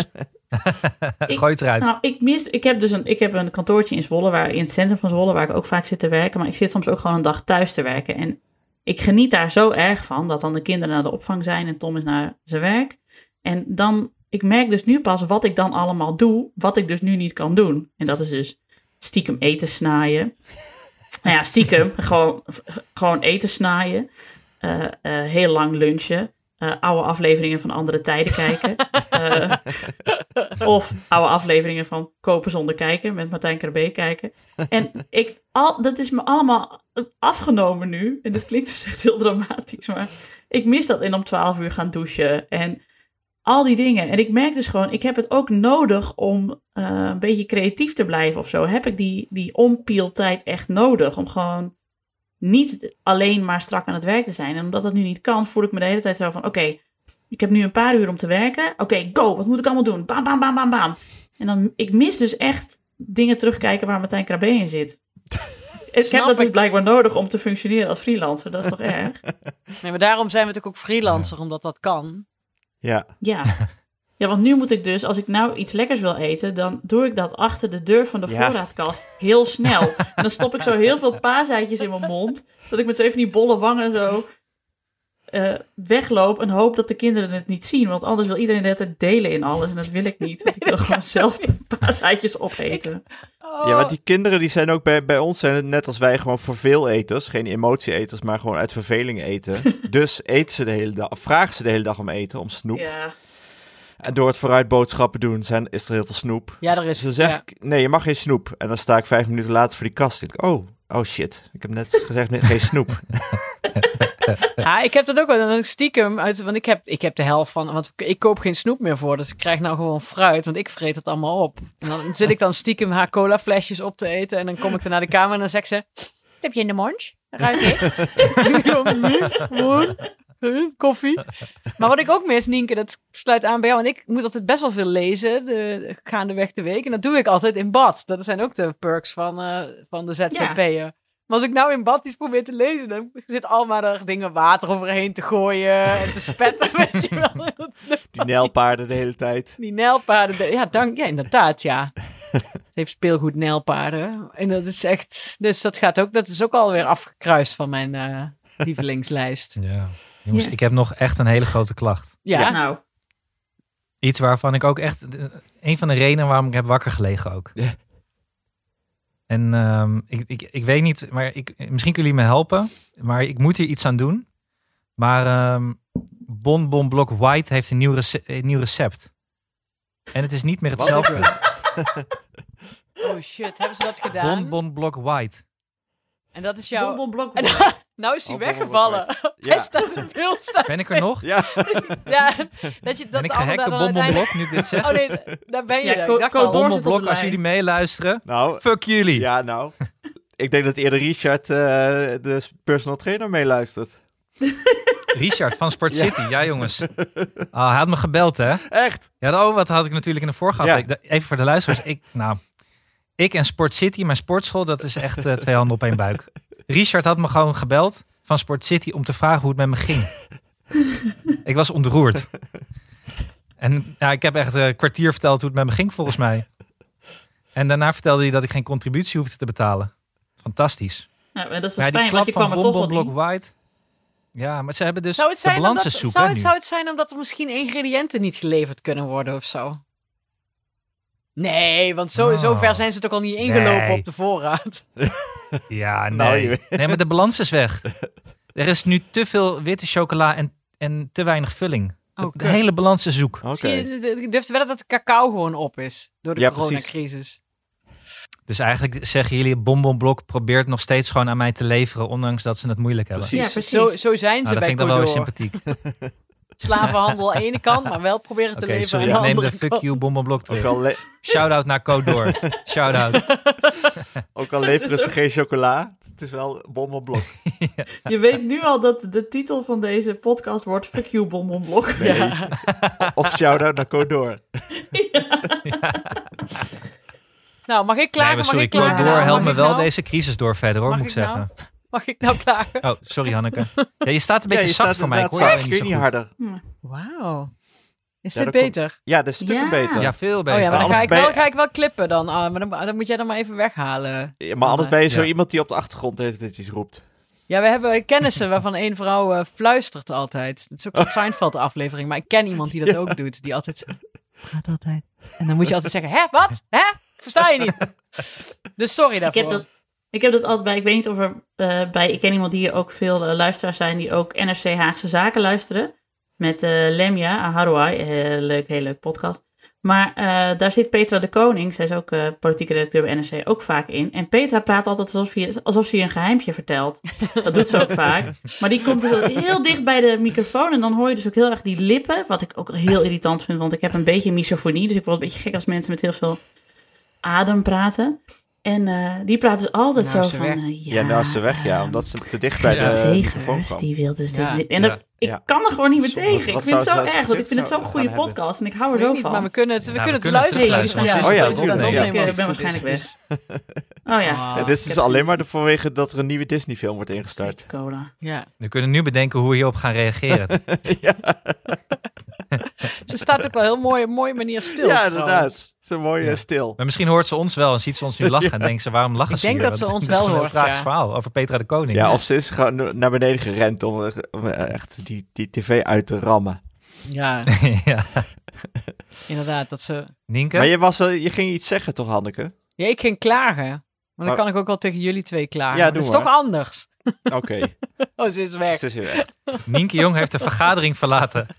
S4: Ik-
S5: Gooi het eruit.
S4: Nou, ik mis, ik heb dus een, ik heb een kantoortje in Zwolle, waar, in het centrum van Zwolle, waar ik ook vaak zit te werken. Maar ik zit soms ook gewoon een dag thuis te werken. En ik geniet daar zo erg van, dat dan de kinderen naar de opvang zijn en Tom is naar zijn werk. En dan, ik merk dus nu pas wat ik dan allemaal doe, wat ik dus nu niet kan doen. En dat is dus stiekem eten snaaien. Nou ja, stiekem, gewoon, gewoon eten snaaien. Uh, uh, heel lang lunchen. Uh, oude afleveringen van Andere Tijden kijken. Uh, of oude afleveringen van Kopen zonder kijken, met Martijn Krabbe kijken. En ik, al, dat is me allemaal afgenomen nu. En dit klinkt dus echt heel dramatisch, maar ik mis dat in om twaalf uur gaan douchen. En al die dingen. En ik merk dus gewoon, ik heb het ook nodig om uh, een beetje creatief te blijven of zo. Heb ik die, die ompieltijd echt nodig om gewoon niet alleen maar strak aan het werk te zijn. En omdat dat nu niet kan, voel ik me de hele tijd zo van, oké, okay, ik heb nu een paar uur om te werken. Oké, okay, go, wat moet ik allemaal doen? Bam, bam, bam, bam, bam. En dan, ik mis dus echt dingen terugkijken waar Martijn Krabbe in zit. Ik heb dat dus blijkbaar nodig om te functioneren als freelancer. Dat is toch erg?
S3: Nee, maar daarom zijn we natuurlijk ook freelancer, omdat dat kan.
S6: Ja.
S4: Ja. Ja, want nu moet ik dus, als ik nou iets lekkers wil eten, dan doe ik dat achter de deur van de
S6: Ja.
S4: voorraadkast heel snel. En dan stop ik zo heel veel paaseitjes in mijn mond, dat ik met twee van die bolle wangen zo uh, wegloop en hoop dat de kinderen het niet zien. Want anders wil iedereen de hele tijd delen in alles en dat wil ik niet. Want ik wil gewoon zelf de paaseitjes opeten.
S3: Oh.
S6: Ja, want die kinderen die zijn ook bij, bij ons, zijn het net als wij, gewoon verveeleters. Geen emotieeters, maar gewoon uit verveling eten. Dus eten ze de hele dag, vragen ze de hele dag om eten, om snoep.
S4: Ja.
S6: En door het vooruit boodschappen doen, zijn, is er heel veel snoep.
S3: Ja, er is...
S6: Dus dan zeg
S3: ja.
S6: ik, nee, je mag geen snoep. En dan sta ik vijf minuten later voor die kast. En ik, oh, oh shit. Ik heb net gezegd, nee, geen snoep.
S3: Ja, ik heb dat ook wel. Dan stiekem uit, want ik heb, ik heb de helft van, want ik koop geen snoep meer voor, dus ik krijg nou gewoon fruit, want ik vreet het allemaal op. En dan zit ik dan stiekem haar cola flesjes op te eten en dan kom ik er naar de kamer en dan zegt ze, wat heb je in de mond? Ruik ik? Gewoon koffie. Maar wat ik ook mis, Nienke, dat sluit aan bij jou. En ik moet altijd best wel veel lezen, de, gaandeweg de week. En dat doe ik altijd in bad. Dat zijn ook de perks van, uh, van de Z Z P'er. Ja. Maar als ik nou in bad iets probeer te lezen, dan zit allemaal er dingen water overheen te gooien en te spetten. Weet je wel.
S6: Die nijlpaarden de hele tijd.
S3: Die nijlpaarden, de, ja, dank, ja, inderdaad, ja. Ze heeft speelgoed nijlpaarden. En dat is echt, dus dat gaat ook, dat is ook alweer afgekruist van mijn uh, lievelingslijst.
S5: Ja. Jongens,
S4: Ja.
S5: ik heb nog echt een hele grote klacht.
S3: Ja,
S4: Ja, nou.
S5: Iets waarvan ik ook echt... Een van de redenen waarom ik heb wakker gelegen ook.
S6: Ja.
S5: En um, ik, ik, ik weet niet, maar ik, misschien kunnen jullie me helpen. Maar ik moet hier iets aan doen. Maar um, Bon Bon Blok White heeft een nieuw, rece- een nieuw recept. En het is niet meer hetzelfde.
S3: oh shit, hebben ze dat gedaan?
S5: Bon Bon Blok White.
S3: En dat is jouw...
S4: Bon, bon, blok,
S3: En
S4: blok.
S3: dan- nou is hij
S6: Oh, Bon Bon
S3: weggevallen.
S6: Blok
S3: Hij
S6: Ja.
S3: staat in beeld. Staat
S5: Ben ik er nog?
S6: Ja,
S3: Ja, dat je dat
S5: Ben ik
S3: allemaal
S5: gehackt op
S3: dan
S5: Bon Bon
S3: uiteindelijk-
S5: Blok, nu ik dit zeg?
S3: Oh nee, daar ben je.
S4: Ja,
S3: Ik
S4: Co-
S3: dacht
S4: Co-
S3: al.
S4: Bon
S5: Bon Bon
S4: zit op de
S5: Blok, als
S4: lijn.
S5: jullie meeluisteren,
S6: nou,
S5: fuck jullie.
S6: ja, nou. Ik denk dat eerder Richard, uh, de personal trainer, meeluistert.
S5: Richard van Sport City, ja, jongens. Ah, hij had me gebeld, hè?
S6: Echt?
S5: Ja, oh, wat had ik natuurlijk in de vorige
S6: Ja.
S5: aflevering. Even voor de luisteraars. Ik, nou, ik en Sport City, mijn sportschool, dat is echt uh, twee handen op één buik. Richard had me gewoon gebeld van Sport City om te vragen hoe het met me ging. Ik was ontroerd. En ja, ik heb echt een kwartier verteld hoe het met me ging, volgens mij. En daarna vertelde hij dat ik geen contributie hoefde te betalen. Fantastisch.
S4: Ja, maar dat is
S5: Ja,
S4: wel
S5: die
S4: fijn,
S5: klap
S4: want je
S5: van
S4: kwam er toch
S5: Bon
S4: wel
S5: Bon
S4: niet.
S5: Blok White. Ja, maar ze hebben dus
S3: Zou het,
S5: de
S3: zijn omdat,
S5: balancensoep,
S3: zou,
S5: hè,
S3: het,
S5: nu.
S3: zou het zijn omdat er misschien ingrediënten niet geleverd kunnen worden of zo? Nee, want zo,
S5: Oh.
S3: zo ver zijn ze toch al niet ingelopen
S5: Nee.
S3: op de voorraad.
S5: Ja,
S6: Nou,
S5: nee.
S6: je weet-
S5: Nee, maar de balans is weg. Er is nu te veel witte chocola en, en te weinig vulling. De,
S3: Oh,
S5: de
S3: kut.
S5: hele balans is zoek.
S6: Oké.
S3: Zie je, de- ik durf te wedden dat de cacao gewoon op is. Door de
S6: Ja,
S3: coronacrisis.
S5: Dus eigenlijk zeggen jullie, Bon Bon Blok probeert nog steeds gewoon aan mij te leveren, ondanks dat ze het moeilijk hebben.
S6: Precies.
S4: Ja, precies.
S3: Zo, zo zijn ze
S5: Nou, dat
S3: bij
S5: vind ik dan wel weer
S3: Codor.
S5: sympathiek.
S3: slavenhandel aan de ene kant, maar wel proberen te
S5: Oké,
S3: leven
S5: sorry,
S3: aan de
S5: ik neem de
S3: andere
S5: fuck
S3: kant.
S5: you bommenblok
S6: Ook
S5: terug.
S6: al, le-
S5: Shout-out naar Code Door. Shout-out.
S6: ook al leveren ze geen chocola, het is wel bommenblok.
S4: Je weet nu al dat de titel van deze podcast wordt Fuck You Bonbonblok.
S6: Nee.
S3: Ja.
S6: Of shout-out naar Codor.
S3: Nou, mag ik klagen?
S5: Nee, maar sorry,
S3: mag ik
S5: Code
S3: klagen?
S5: Door
S3: Nou,
S5: helpt
S3: mag
S5: me
S3: ik
S5: wel
S3: nou?
S5: deze crisis door verder, hoor,
S3: Mag
S5: moet ik
S3: ik nou?
S5: zeggen.
S3: Mag ik nou klagen?
S5: Oh, sorry Hanneke. Ja, je staat een beetje
S6: Ja, je
S5: zacht
S6: staat
S5: voor mij. Ik hoor
S6: inderdaad
S5: je
S6: zacht.
S5: niet
S6: Kun je
S5: zo
S6: niet
S5: goed.
S6: harder?
S3: Wauw. Is
S6: Ja,
S3: dit
S6: dat komt-
S3: beter?
S6: Ja, dat is stukken
S4: Ja.
S6: beter.
S5: Ja, veel
S3: Oh
S5: beter.
S3: ja, maar dan
S6: Anders
S3: ga ik,
S6: ben je-
S3: wel, ga ik wel klippen dan. Ah, maar dan, dan moet jij dan maar even weghalen.
S6: Ja, maar anders ben je zo
S5: Ja.
S6: iemand die op de achtergrond de hele tijd iets roept.
S3: Ja, we hebben kennissen waarvan één vrouw eh, fluistert altijd. Dat is ook zo'n Seinfeld-aflevering. Maar ik ken iemand die dat ook doet. Die altijd zo... Gaat altijd. En dan moet je altijd zeggen, hè, wat? Hè? Versta je niet? Dus sorry
S4: Ik
S3: daarvoor.
S4: heb dat, ik heb dat altijd bij, ik weet niet of er eh, bij, ik ken iemand die ook veel eh, luisteraars zijn die ook N R C Haagse Zaken luisteren. Met eh, Lemja Aharouai, heel leuk, heel leuk podcast. Maar eh, daar zit Petra de Koning, zij is ook eh, politieke redacteur bij N R C, ook vaak in. En Petra praat altijd alsof je, alsof ze je een geheimpje vertelt. Dat doet ze ook vaak. Maar die komt dus heel dicht bij de microfoon en dan hoor je dus ook heel erg die lippen. Wat ik ook heel irritant vind, want ik heb een beetje misofonie. Dus ik word een beetje gek als mensen met heel veel adem praten. En eh, die praten dus altijd
S3: Nou is
S4: zo
S3: ze
S4: van...
S3: weg.
S4: eh, ja,
S6: Ja, nou is ze weg, ja.
S4: eh,
S6: Omdat ze te dicht bij
S5: Ja,
S6: de microfoon
S4: Zegers,
S6: kwam.
S4: die wil dus
S3: Ja.
S4: dit. En dat,
S5: Ja.
S4: ik
S6: Ja.
S4: kan er gewoon niet meer
S6: Wat-
S4: tegen. Ik
S6: wat
S4: vind het
S6: zou
S4: zo
S6: ze
S4: erg, want ik
S6: gezegd
S4: vind het zo'n
S6: zou
S4: goede
S6: gaan hebben?
S4: podcast en ik hou er
S3: Ik weet
S4: zo
S3: niet,
S4: van.
S3: maar we kunnen het, we
S5: Nou,
S3: kunnen
S5: we
S3: het
S5: kunnen het
S3: luisteren.
S4: terugluisteren.
S3: Ja,
S4: Ja,
S6: oh ja,
S3: we zullen het
S6: tuurlijk.
S3: opnemen
S4: Ik,
S3: als
S4: eh, ben
S3: het goed is,
S4: waarschijnlijk
S3: dus-
S4: Oh ja.
S3: Ah.
S6: En dit is alleen maar de vanwege dat er een nieuwe Disney-film wordt ingestart.
S4: Cola.
S3: Ja.
S5: We kunnen nu bedenken hoe we hierop gaan reageren.
S3: Ze staat ook wel heel mooi, op een mooie manier stil.
S6: Ja,
S3: trouwens.
S6: inderdaad. Zo mooi
S5: Ja.
S6: eh, stil.
S5: Maar misschien hoort ze ons wel en ziet ze ons nu lachen en denkt ze, waarom lachen
S3: Ik
S5: ze
S3: denk
S5: hier?
S3: dat ze
S5: Want
S3: ons
S5: het is
S3: wel
S5: gewoon een
S3: hoort,
S5: tragisch
S3: ja.
S5: verhaal over Petra de Koning.
S6: Ja, of ze is gewoon naar beneden gerend om, eh, om eh, echt die, die tv uit te rammen.
S3: Ja,
S5: ja.
S3: inderdaad. Dat ze...
S5: Nienke?
S6: Maar je, was wel, je ging iets zeggen toch, Hanneke?
S3: Ja, ik ging klagen. Maar dan
S6: Maar-
S3: kan ik ook wel tegen jullie twee klagen.
S6: Ja,
S3: Maar
S6: doe
S3: dat is
S6: maar.
S3: toch anders.
S6: Oké,
S3: Oh, ze is weg.
S6: het is weer echt.
S5: Nienke Jong heeft de vergadering verlaten.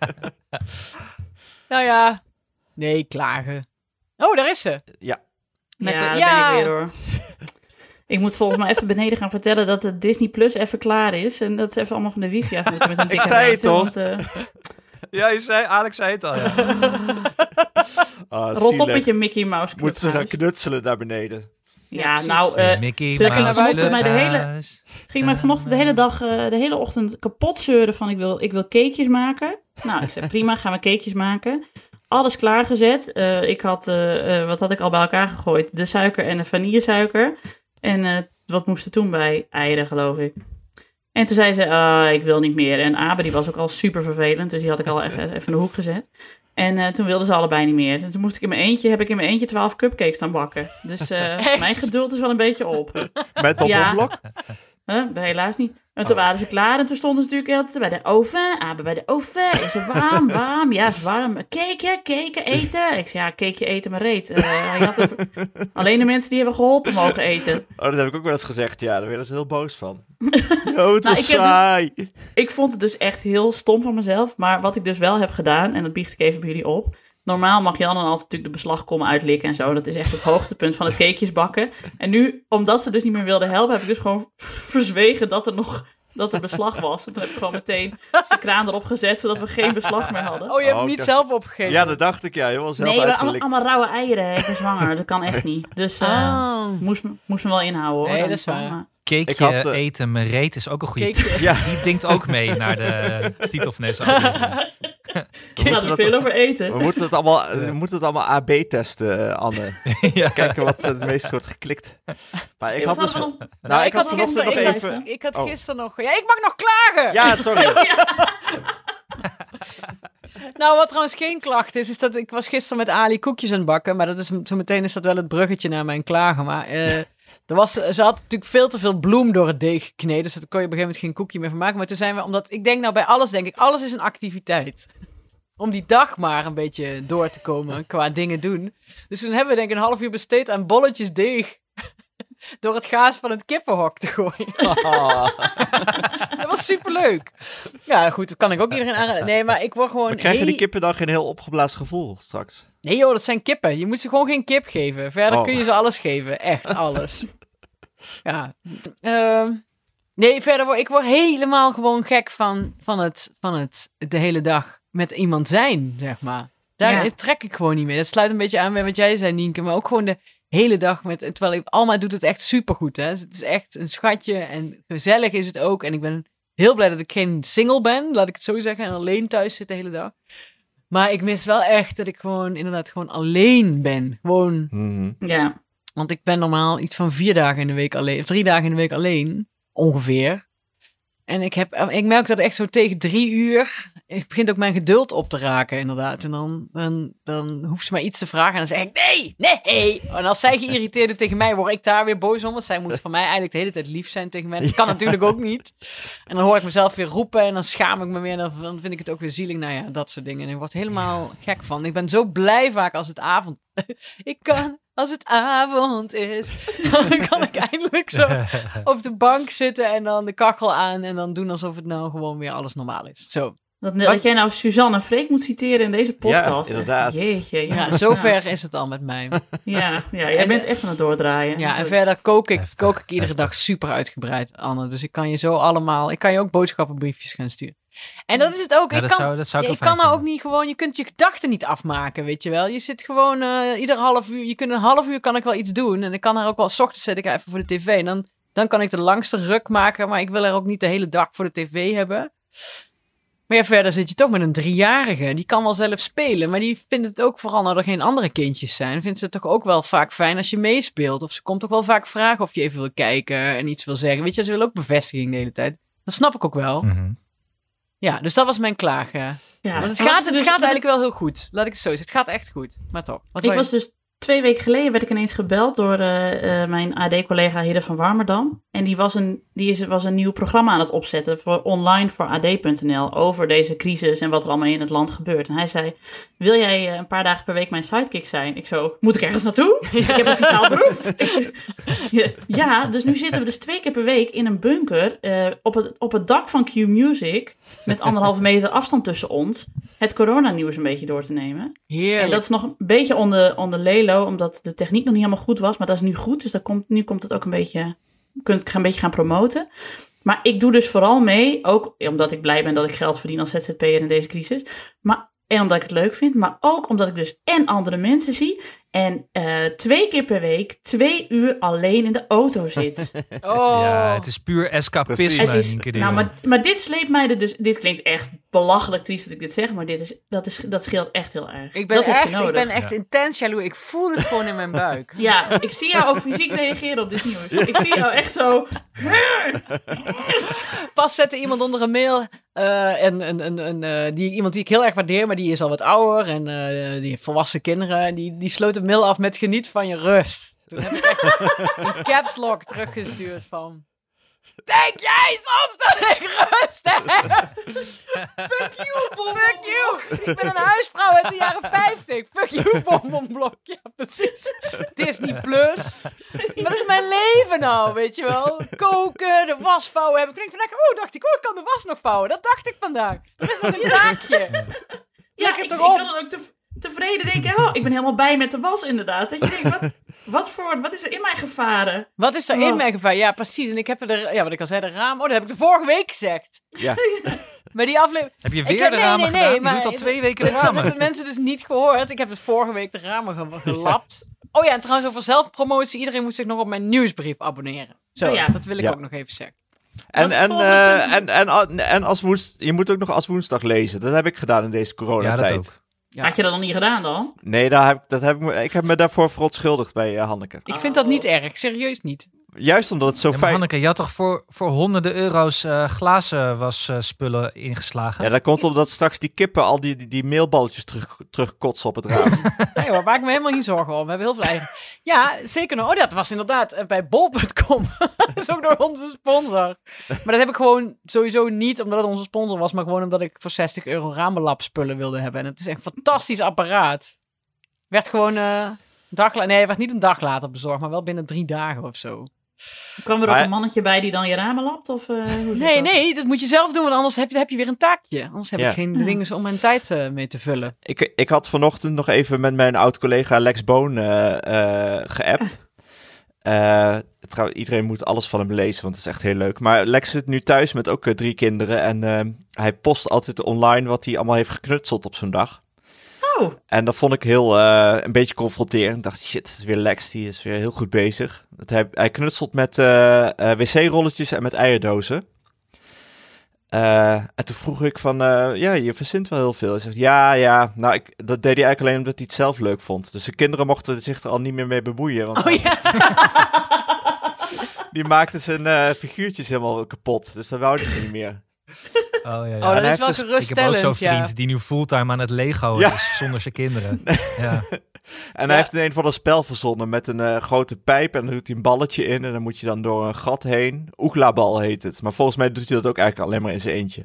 S3: Nou ja. Nee, klagen. Oh, daar is ze.
S6: Ja,
S3: Met
S4: ja,
S3: de-
S4: daar
S3: ja.
S4: ben ik weer hoor. Ik moet volgens mij even beneden gaan vertellen dat de Disney Plus even klaar is. En dat ze even allemaal van de wifi af moeten met een dikke
S6: zei het
S4: reet,
S6: toch?
S4: want, eh,
S5: Ja, je zei, Alex zei het al. Ja.
S6: ah,
S4: rot op
S6: zielig.
S4: met je Mickey Mouse
S6: Moeten ze gaan
S4: Clubhouse.
S6: knutselen naar beneden.
S4: Ja,
S3: precies.
S4: nou, eh
S5: Mickey
S4: zal ik
S5: Mouse
S4: vanochtend mij de hele-
S5: Clubhuis.
S4: ging mij vanochtend de hele dag, eh, de hele ochtend kapot zeuren van ik wil, ik wil cakejes maken. Nou, ik zei prima, gaan we cakejes maken. Alles klaargezet. Eh, ik had, eh, eh, wat had ik al bij elkaar gegooid? De suiker en de vanillesuiker. En eh, wat moest er toen bij? Eieren, geloof ik. En toen zei ze, ah, ik wil niet meer. En Abe, die was ook al super vervelend, dus die had ik al even, even in de hoek gezet. En eh, toen wilden ze allebei niet meer. Dus toen moest ik in mijn eentje, heb ik in mijn eentje twaalf cupcakes staan bakken. Dus eh,
S3: Echt?
S4: mijn geduld is wel een beetje op.
S6: Met bomblok?
S4: Huh? Helaas niet. En toen waren ze klaar en toen stonden ze natuurlijk altijd bij de oven. Abe bij de oven. Is het warm? Warm? Ja, is warm. Cake, cake, eten. Ik zei, ja, cakeje eten maar reet. Uh, hij had er... Alleen de mensen die hebben geholpen mogen eten.
S6: Oh, dat heb ik ook wel eens gezegd. Ja, daar werden ze heel boos van. Oh, het
S4: Nou,
S6: was
S4: ik heb dus-
S6: saai.
S4: Ik vond het dus echt heel stom van mezelf. Maar wat ik dus wel heb gedaan, en dat biecht ik even bij jullie op. Normaal mag Jan dan altijd natuurlijk de beslagkommen uitlikken en zo. Dat is echt het hoogtepunt van het cakejes bakken. En nu, omdat ze dus niet meer wilden helpen, heb ik dus gewoon verzwegen dat er nog dat er beslag was. En toen heb ik gewoon meteen de kraan erop gezet, zodat we geen beslag meer hadden.
S3: Oh, je hebt
S6: Oh,
S3: hem niet
S6: ik
S3: zelf opgegeten.
S6: Ja, dat dacht ik, ja. Helemaal zelf
S4: nee, maar allemaal,
S6: uitgelikt.
S4: allemaal rauwe eieren. hè. Ik ben zwanger, dat kan echt niet. Dus eh
S3: Oh.
S4: moest, me- moest me wel inhouden hoor.
S3: Nee,
S4: daar
S3: dat is
S4: niet van,
S3: waar.
S4: maar-
S5: Cakeje
S6: Ik had, eh,
S5: eten, mijn reet is ook een goede
S3: Cakeje.
S5: tip.
S6: Ja.
S5: Die dinkt ook mee naar de titel van deze aflevering.
S4: Ik ga er veel over eten.
S6: We moeten het allemaal, we moeten het allemaal A B testen, eh, Anne.
S5: Ja.
S6: Kijken wat het meest wordt geklikt. Maar ik
S4: Ja,
S6: had
S4: wat
S6: dus...
S4: hadden we
S6: Nou,
S3: Nou,
S6: ik had
S3: gisteren
S6: vanochtend nog
S3: ik,
S6: even...
S3: had- ik had
S6: Oh.
S3: gisteren nog... Ja, ik mag nog klagen!
S6: Ja, sorry.
S3: Nou, wat trouwens geen klacht is, is dat ik was gisteren met Ali koekjes aan het bakken. Maar dat is, zo meteen is dat wel het bruggetje naar mijn klagen. Maar eh, er was, ze had natuurlijk veel te veel bloem door het deeg gekneden. Dus daar kon je op een gegeven moment geen koekje meer van maken. Maar toen zijn we, omdat ik denk nou bij alles, denk ik, alles is een activiteit. Om die dag maar een beetje door te komen qua dingen doen. Dus toen hebben we denk ik een half uur besteed aan bolletjes deeg. Door het gaas van het kippenhok te gooien.
S6: Oh.
S3: Dat was superleuk. Ja, goed, dat kan ik ook iedereen aanraden. Nee, maar ik word gewoon...
S6: Maar krijgen
S3: heel-
S6: die kippen dan geen heel opgeblazen gevoel straks?
S3: Nee joh, dat zijn kippen. Je moet ze gewoon geen kip geven. Verder
S6: Oh.
S3: kun je ze alles geven. Echt alles. Ja. Ehm, Nee, verder word ik word helemaal gewoon gek van, van, het, van het de hele dag met iemand zijn, zeg maar. Daar
S4: Ja.
S3: trek ik gewoon niet meer. Dat sluit een beetje aan bij wat jij zei, Nienke. Maar ook gewoon de hele dag met... Terwijl ik, Alma doet het echt supergoed, hè. Het is echt een schatje en gezellig is het ook. En ik ben heel blij dat ik geen single ben, laat ik het zo zeggen. En alleen thuis zit de hele dag. Maar ik mis wel echt dat ik gewoon inderdaad gewoon alleen ben. Gewoon...
S6: Mhm.
S4: Ja.
S3: Want ik ben normaal iets van vier dagen in de week alleen. Of drie dagen in de week alleen. Ongeveer. En ik, heb, ik merk dat echt zo tegen drie uur... Ik begint ook mijn geduld op te raken, inderdaad. En dan, dan, dan hoeft ze maar iets te vragen. En dan zeg ik, nee, nee. En als zij geïrriteerd is tegen mij, word ik daar weer boos om. Want zij moet van mij eigenlijk de hele tijd lief zijn tegen mij. Dat kan natuurlijk ook niet. En dan hoor ik mezelf weer roepen. En dan schaam ik me weer. En dan, dan vind ik het ook weer zielig. Nou ja, dat soort dingen. En ik word helemaal gek van. Ik ben zo blij vaak als het avond... ik kan... Als het avond is, dan kan ik eindelijk zo op de bank zitten en dan de kachel aan en dan doen alsof het nou gewoon weer alles normaal is. Zo.
S4: Dat, dat jij nou Suzanne en Freek moet citeren in deze podcast.
S6: Ja, inderdaad.
S4: Jeetje. Ja,
S3: Ja, zover is het al met mij.
S4: Ja, ja, jij
S3: En,
S4: bent echt aan het doordraaien.
S3: Ja, en verder kook ik,
S5: Heftig,
S3: kook ik iedere
S5: heftig.
S3: dag super uitgebreid, Anne. Dus ik kan je zo allemaal, ik kan je ook boodschappenbriefjes gaan sturen. En dat is het ook.
S5: Ja,
S3: ik
S5: dat
S3: kan,
S5: zou, dat zou ik
S3: ja,
S5: wel
S3: ik kan
S5: fijn
S3: nou ook
S5: vinden.
S3: niet gewoon, je kunt je gedachten niet afmaken, weet je wel. Je zit gewoon uh, ieder half uur, je kunt een half uur kan ik wel iets doen. En ik kan er ook wel, 's ochtends zet ik er even voor de tv. En dan, dan kan ik de langste ruk maken, maar ik wil er ook niet de hele dag voor de tv hebben. Maar ja, verder zit je toch met een driejarige. Die kan wel zelf spelen, maar die vindt het ook, vooral nou er geen andere kindjes zijn, vindt ze het toch ook wel vaak fijn als je meespeelt. Of ze komt ook wel vaak vragen of je even wil kijken en iets wil zeggen. Weet je, ze wil ook bevestiging de hele tijd. Dat snap ik ook wel.
S5: Mhm.
S3: Ja, dus dat was mijn klagen.
S4: Ja,
S3: Want het
S4: maar
S3: gaat,
S4: wat
S3: het
S4: dus-
S3: gaat
S4: wat-
S3: eigenlijk wel heel goed. Laat ik het zo zeggen. Het gaat echt goed. Maar toch. Wat
S4: Ik
S3: wou
S4: was dus twee weken geleden werd ik ineens gebeld door uh, uh, mijn A D-collega Hidde van Warmerdam. En die, was een, die is, was een nieuw programma aan het opzetten voor online voor A D punt n l over deze crisis en wat er allemaal in het land gebeurt. En hij zei, wil jij uh, een paar dagen per week mijn sidekick zijn? Ik zo, moet ik ergens naartoe? Ik heb een vitaal beroep. Ja, dus nu zitten we dus twee keer per week in een bunker uh, op, het, op het dak van Q-Music met anderhalve meter afstand tussen ons het coronanieuws een beetje door te nemen.
S3: Heerlijk.
S4: En dat is nog een beetje on the, on the lelo, omdat de techniek nog niet helemaal goed was. Maar dat is nu goed, dus dat komt, nu komt het ook een beetje... Kunt ik een beetje gaan promoten. Maar ik doe dus vooral mee, ook omdat ik blij ben dat ik geld verdien als Z Z P'er in deze crisis. Maar, en omdat ik het leuk vind, maar ook omdat ik dus en andere mensen zie. En uh, twee keer per week, twee uur alleen in de auto zit.
S3: Oh.
S5: Ja, het is puur escapisme,
S6: Precies.
S4: Het is,
S5: Nienke de
S4: nou,
S5: Jong.
S4: maar, maar dit sleept mij er dus... Dit klinkt echt belachelijk triest dat ik dit zeg, maar dit is, dat, is, dat scheelt echt heel erg.
S3: Ik ben
S4: dat heb je
S3: echt, ik
S4: nodig.
S3: ben echt intens jaloers. Ik voel het gewoon in mijn buik.
S4: Ja, ik zie jou ook fysiek reageren op dit nieuws. Ik zie jou echt zo...
S3: Pas zette iemand onder een mail. Uh, en, en, en, en, uh, die, iemand die ik heel erg waardeer, maar die is al wat ouder. En uh, die heeft volwassen kinderen. En die, die sloot een mail af met geniet van je rust. Toen heb ik echt een caps lock teruggestuurd van... Denk jij soms dat ik rust heb? Fuck you, Bom. Fuck you. Ik ben een huisvrouw uit de jaren vijftig. Fuck you, Bonbonblok. Ja, precies. Disney Plus. Wat is mijn leven nou, weet je wel? Koken, de was vouwen hebben. Ik denk vandaag, oh, dacht ik, oh, ik kan de was nog vouwen. Dat dacht ik vandaag. Er is nog een taakje.
S4: Ja,
S3: Flikker
S4: ik,
S3: toch
S4: ik
S3: op.
S4: kan dan ook te, tevreden denken... Oh, ik ben helemaal bij met de was inderdaad. Dat je denkt, wat, wat, voor, wat is er in mij gevaren?
S3: Wat is er
S4: Oh.
S3: in mijn gevaar? Ja, precies. En ik heb er, ja, wat ik al zei, de raam. Oh, dat heb ik de vorige week gezegd.
S6: Ja.
S3: Maar die aflevering...
S5: Heb je
S3: Ik
S5: weer
S3: heb-
S5: de
S3: nee,
S5: ramen
S3: nee, nee,
S5: gedaan? Je
S3: maar-
S5: doet al twee weken de
S3: Dat
S5: ramen.
S3: hebben de mensen dus niet gehoord. Ik heb dus vorige week de ramen ge- gelapt. Oh ja, en trouwens over zelfpromotie. Iedereen moet zich nog op mijn nieuwsbrief abonneren. Zo,
S4: Oh ja.
S3: dat wil ik
S6: Ja.
S3: ook nog even zeggen.
S6: En,
S4: Wat is
S6: en,
S4: volgende
S6: eh,
S4: punt?
S6: en, en, en als woens, je moet ook nog als woensdag lezen. Dat heb ik gedaan in deze
S5: Ja,
S6: coronatijd.
S5: dat ook.
S3: Ja.
S4: Had je dat nog niet gedaan dan?
S6: Nee, daar heb, dat heb ik, me, ik heb me daarvoor verontschuldigd bij uh, Hanneke.
S3: Ik vind dat niet erg. Serieus niet.
S6: Juist omdat het zo
S5: Ja, maar
S6: fijn...
S5: Hanneke, je had toch voor, voor honderden euro's uh, glazen was uh, spullen ingeslagen?
S6: Ja, dat komt omdat straks die kippen al die, die, die meelballetjes terug, terugkotsen op het raam.
S3: Nee hoor, maak ik me helemaal niet zorgen om. We hebben heel veel eigen... Ja, zeker nog. Oh, dat was inderdaad uh, bij bol punt com. Dat is ook door onze sponsor. Maar dat heb ik gewoon sowieso niet omdat het onze sponsor was, maar gewoon omdat ik voor zestig euro ramenlap spullen wilde hebben. En het is echt een fantastisch apparaat. Werd gewoon uh, een dag later... Nee, het werd niet een dag later bezorgd, maar wel binnen drie dagen of zo.
S4: Kwam er ook
S6: Maar-
S4: een mannetje bij die dan je ramen lapt? Of, uh, hoe zit
S3: Nee,
S4: dat?
S3: nee, dat moet je zelf doen, want anders heb je, heb je weer een taakje. Anders heb
S6: Ja.
S3: ik geen
S4: Ja.
S3: dingen om mijn tijd uh, mee te vullen.
S6: ik, ik had vanochtend nog even met mijn oud-collega Lex Boon uh, uh, geappt. Uh, trouw, iedereen moet alles van hem lezen, want het is echt heel leuk. Maar Lex zit nu thuis met ook uh, drie kinderen. En uh, hij post altijd online wat hij allemaal heeft geknutseld op zo'n dag.
S4: Oh.
S6: En dat vond ik heel uh, een beetje confronterend. Ik dacht, shit, het is weer Lex, die is weer heel goed bezig. Dat hij, hij knutselt met uh, uh, wc-rolletjes en met eierdozen. Uh, en toen vroeg ik van, uh, ja, je verzint wel heel veel. Hij zegt, ja, ja, nou, ik, dat deed hij eigenlijk alleen omdat hij het zelf leuk vond. Dus de kinderen mochten zich er al niet meer mee bemoeien. Want
S3: Oh ja.
S6: die maakten zijn uh, figuurtjes helemaal kapot. Dus dat wou hij niet meer.
S5: Oh, ja, ja.
S3: Oh, dat
S6: hij
S3: is wel
S6: heeft dus-
S5: Ik heb ook zo'n
S3: geruststellend,
S5: vriend
S3: ja.
S5: die nu fulltime aan het Lego
S6: Ja.
S5: is zonder zijn kinderen. Ja.
S6: En
S3: Ja.
S6: hij heeft een van een spel verzonnen met een uh, grote pijp. En dan doet hij een balletje in. En dan moet je dan door een gat heen. Oeglabal heet het. Maar volgens mij doet hij dat ook eigenlijk alleen maar in zijn eentje.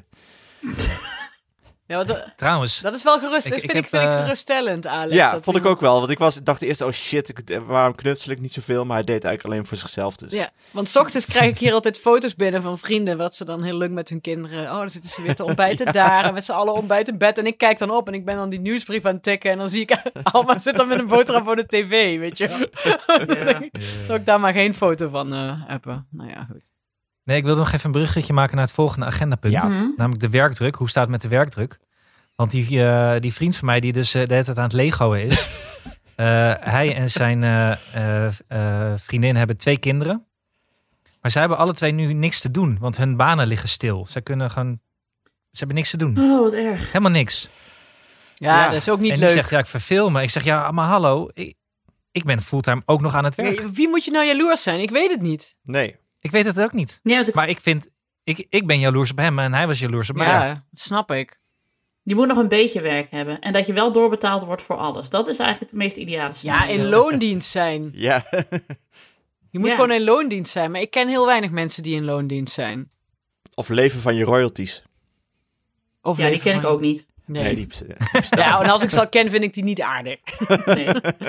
S3: Ja, want dat,
S5: Trouwens,
S3: dat is wel gerust.
S5: Ik-
S3: Ik,
S5: ik
S3: vind, ik,
S5: heb,
S3: vind ik
S5: uh,
S3: geruststellend, Alex.
S6: ja,
S3: dat
S6: vond ik
S3: iemand-
S6: ook wel. Want ik was, dacht eerst, oh shit, ik, waarom knutsel ik niet zoveel? Maar hij deed eigenlijk alleen voor zichzelf dus.
S3: Ja, want 's ochtends krijg ik hier altijd foto's binnen van vrienden, wat ze dan heel leuk met hun kinderen. Oh, dan zitten ze weer te ontbijten daar en met z'n allen ontbijten in bed. En ik kijk dan op en ik ben dan die nieuwsbrief aan het tikken en dan zie ik allemaal zit dan met een boterham voor de tv, weet je wel. Dan denk ik, dat ik daar maar geen foto van uh, appen. Nou ja, goed.
S5: nee, ik wilde nog even een bruggetje maken naar het volgende agendapunt.
S6: Ja.
S4: Mhm.
S5: Namelijk de werkdruk. Hoe staat het met de werkdruk? Want die, uh, die vriend van mij die dus uh, de hele tijd aan het Legoen is. uh, hij en zijn uh, uh, uh, vriendin hebben twee kinderen. Maar zij hebben alle twee nu niks te doen. Want hun banen liggen stil. Ze kunnen gewoon... Ze hebben niks te doen.
S4: Oh, wat erg.
S5: Helemaal niks.
S3: Ja,
S6: Ja.
S3: dat is ook niet
S5: en die
S3: leuk.
S5: zegt, ja, ik verveel me. Ik zeg, ja, maar hallo. Ik, ik ben fulltime ook nog aan het werk.
S3: Ja, wie moet je nou jaloers zijn? Ik weet het niet.
S6: Nee.
S5: Ik weet het ook niet.
S4: Nee, want ik,
S5: Maar ik vind... Ik, ik ben jaloers op hem en hij was jaloers op mij.
S3: Ja, snap ik.
S4: je moet nog een beetje werk hebben. En dat je wel doorbetaald wordt voor alles. Dat is eigenlijk het meest ideale
S3: Ja,
S4: scenario.
S3: in loondienst zijn.
S6: Ja.
S3: Je moet
S4: Ja.
S3: gewoon in loondienst zijn. Maar ik ken heel weinig mensen die in loondienst zijn.
S6: Of leven van je royalties.
S3: Of
S4: Ja, die
S3: leven
S4: ken ik
S3: van-
S4: ook niet.
S3: Nee.
S6: Nee, die bes- die bestaan.
S3: Ja, en als ik ze al ken, vind ik die niet aardig.
S4: Nee.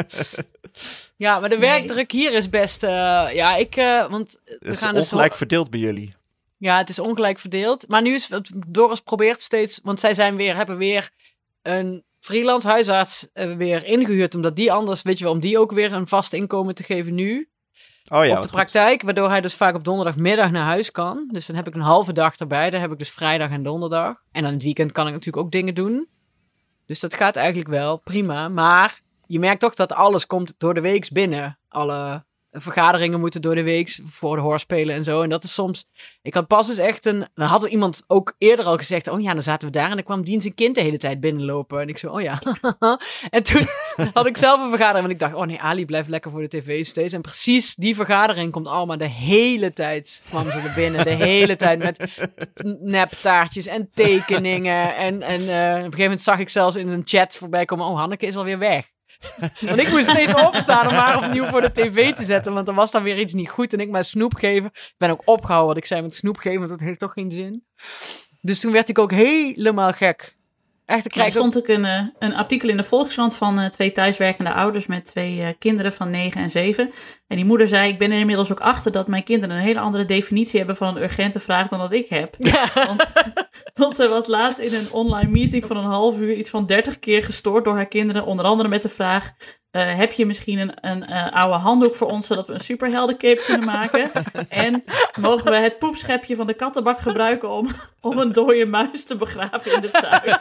S3: Ja, maar de
S4: Nee.
S3: werkdruk hier is best... eh, ja, ik... eh, want we
S6: Het is
S3: gaan dus...
S6: ongelijk verdeeld bij jullie.
S3: Ja, het is ongelijk verdeeld. Maar nu is het... Doris probeert steeds... Want zij zijn weer, hebben weer een freelance huisarts eh, weer ingehuurd. Omdat die anders... Weet je wel, om die ook weer een vast inkomen te geven nu.
S6: Oh ja,
S3: op
S6: wat
S3: de
S6: goed.
S3: praktijk. Waardoor hij dus vaak op donderdagmiddag naar huis kan. Dus dan heb ik een halve dag erbij. Dan heb ik dus vrijdag en donderdag. En dan het weekend kan ik natuurlijk ook dingen doen. Dus dat gaat eigenlijk wel prima. Maar je merkt toch dat alles komt door de weeks binnen. Alle vergaderingen moeten door de weeks voor de hoorspelen en zo. En dat is soms... Ik had pas dus echt een... Dan had er iemand ook eerder al gezegd... Oh ja, dan zaten we daar en dan kwam dienst een kind de hele tijd binnenlopen. En ik zo, oh ja. En toen had ik zelf een vergadering. Want ik dacht, oh nee, Ali blijft lekker voor de tv steeds. En precies die vergadering komt allemaal de hele tijd. Kwam ze er binnen. De hele tijd met neptaartjes en tekeningen. En, en uh, op een gegeven moment zag ik zelfs in een chat voorbij komen... Oh, Hanneke is alweer weg. Want ik moest steeds opstaan om haar opnieuw voor de tv te zetten. Want er was dan weer iets niet goed. En ik maar snoep geven. Ik ben ook opgehouden wat ik zei met snoep geven. Want dat heeft toch geen zin. Dus toen werd ik ook helemaal gek. Echt, ik
S4: Er
S3: krijg ook...
S4: stond ook een, uh, een artikel in de Volkskrant van uh, twee thuiswerkende ouders met twee uh, kinderen van negen en zeven. En die moeder zei, ik ben er inmiddels ook achter dat mijn kinderen een hele andere definitie hebben van een urgente vraag dan dat ik heb.
S3: Ja.
S4: Want, want ze was laatst in een online meeting van een half uur iets van dertig keer gestoord door haar kinderen. Onder andere met de vraag, uh, heb je misschien een, een uh, oude handdoek voor ons zodat we een superheldencape kunnen maken? En mogen we het poepschepje van de kattenbak gebruiken om, om een dode muis te begraven in de tuin?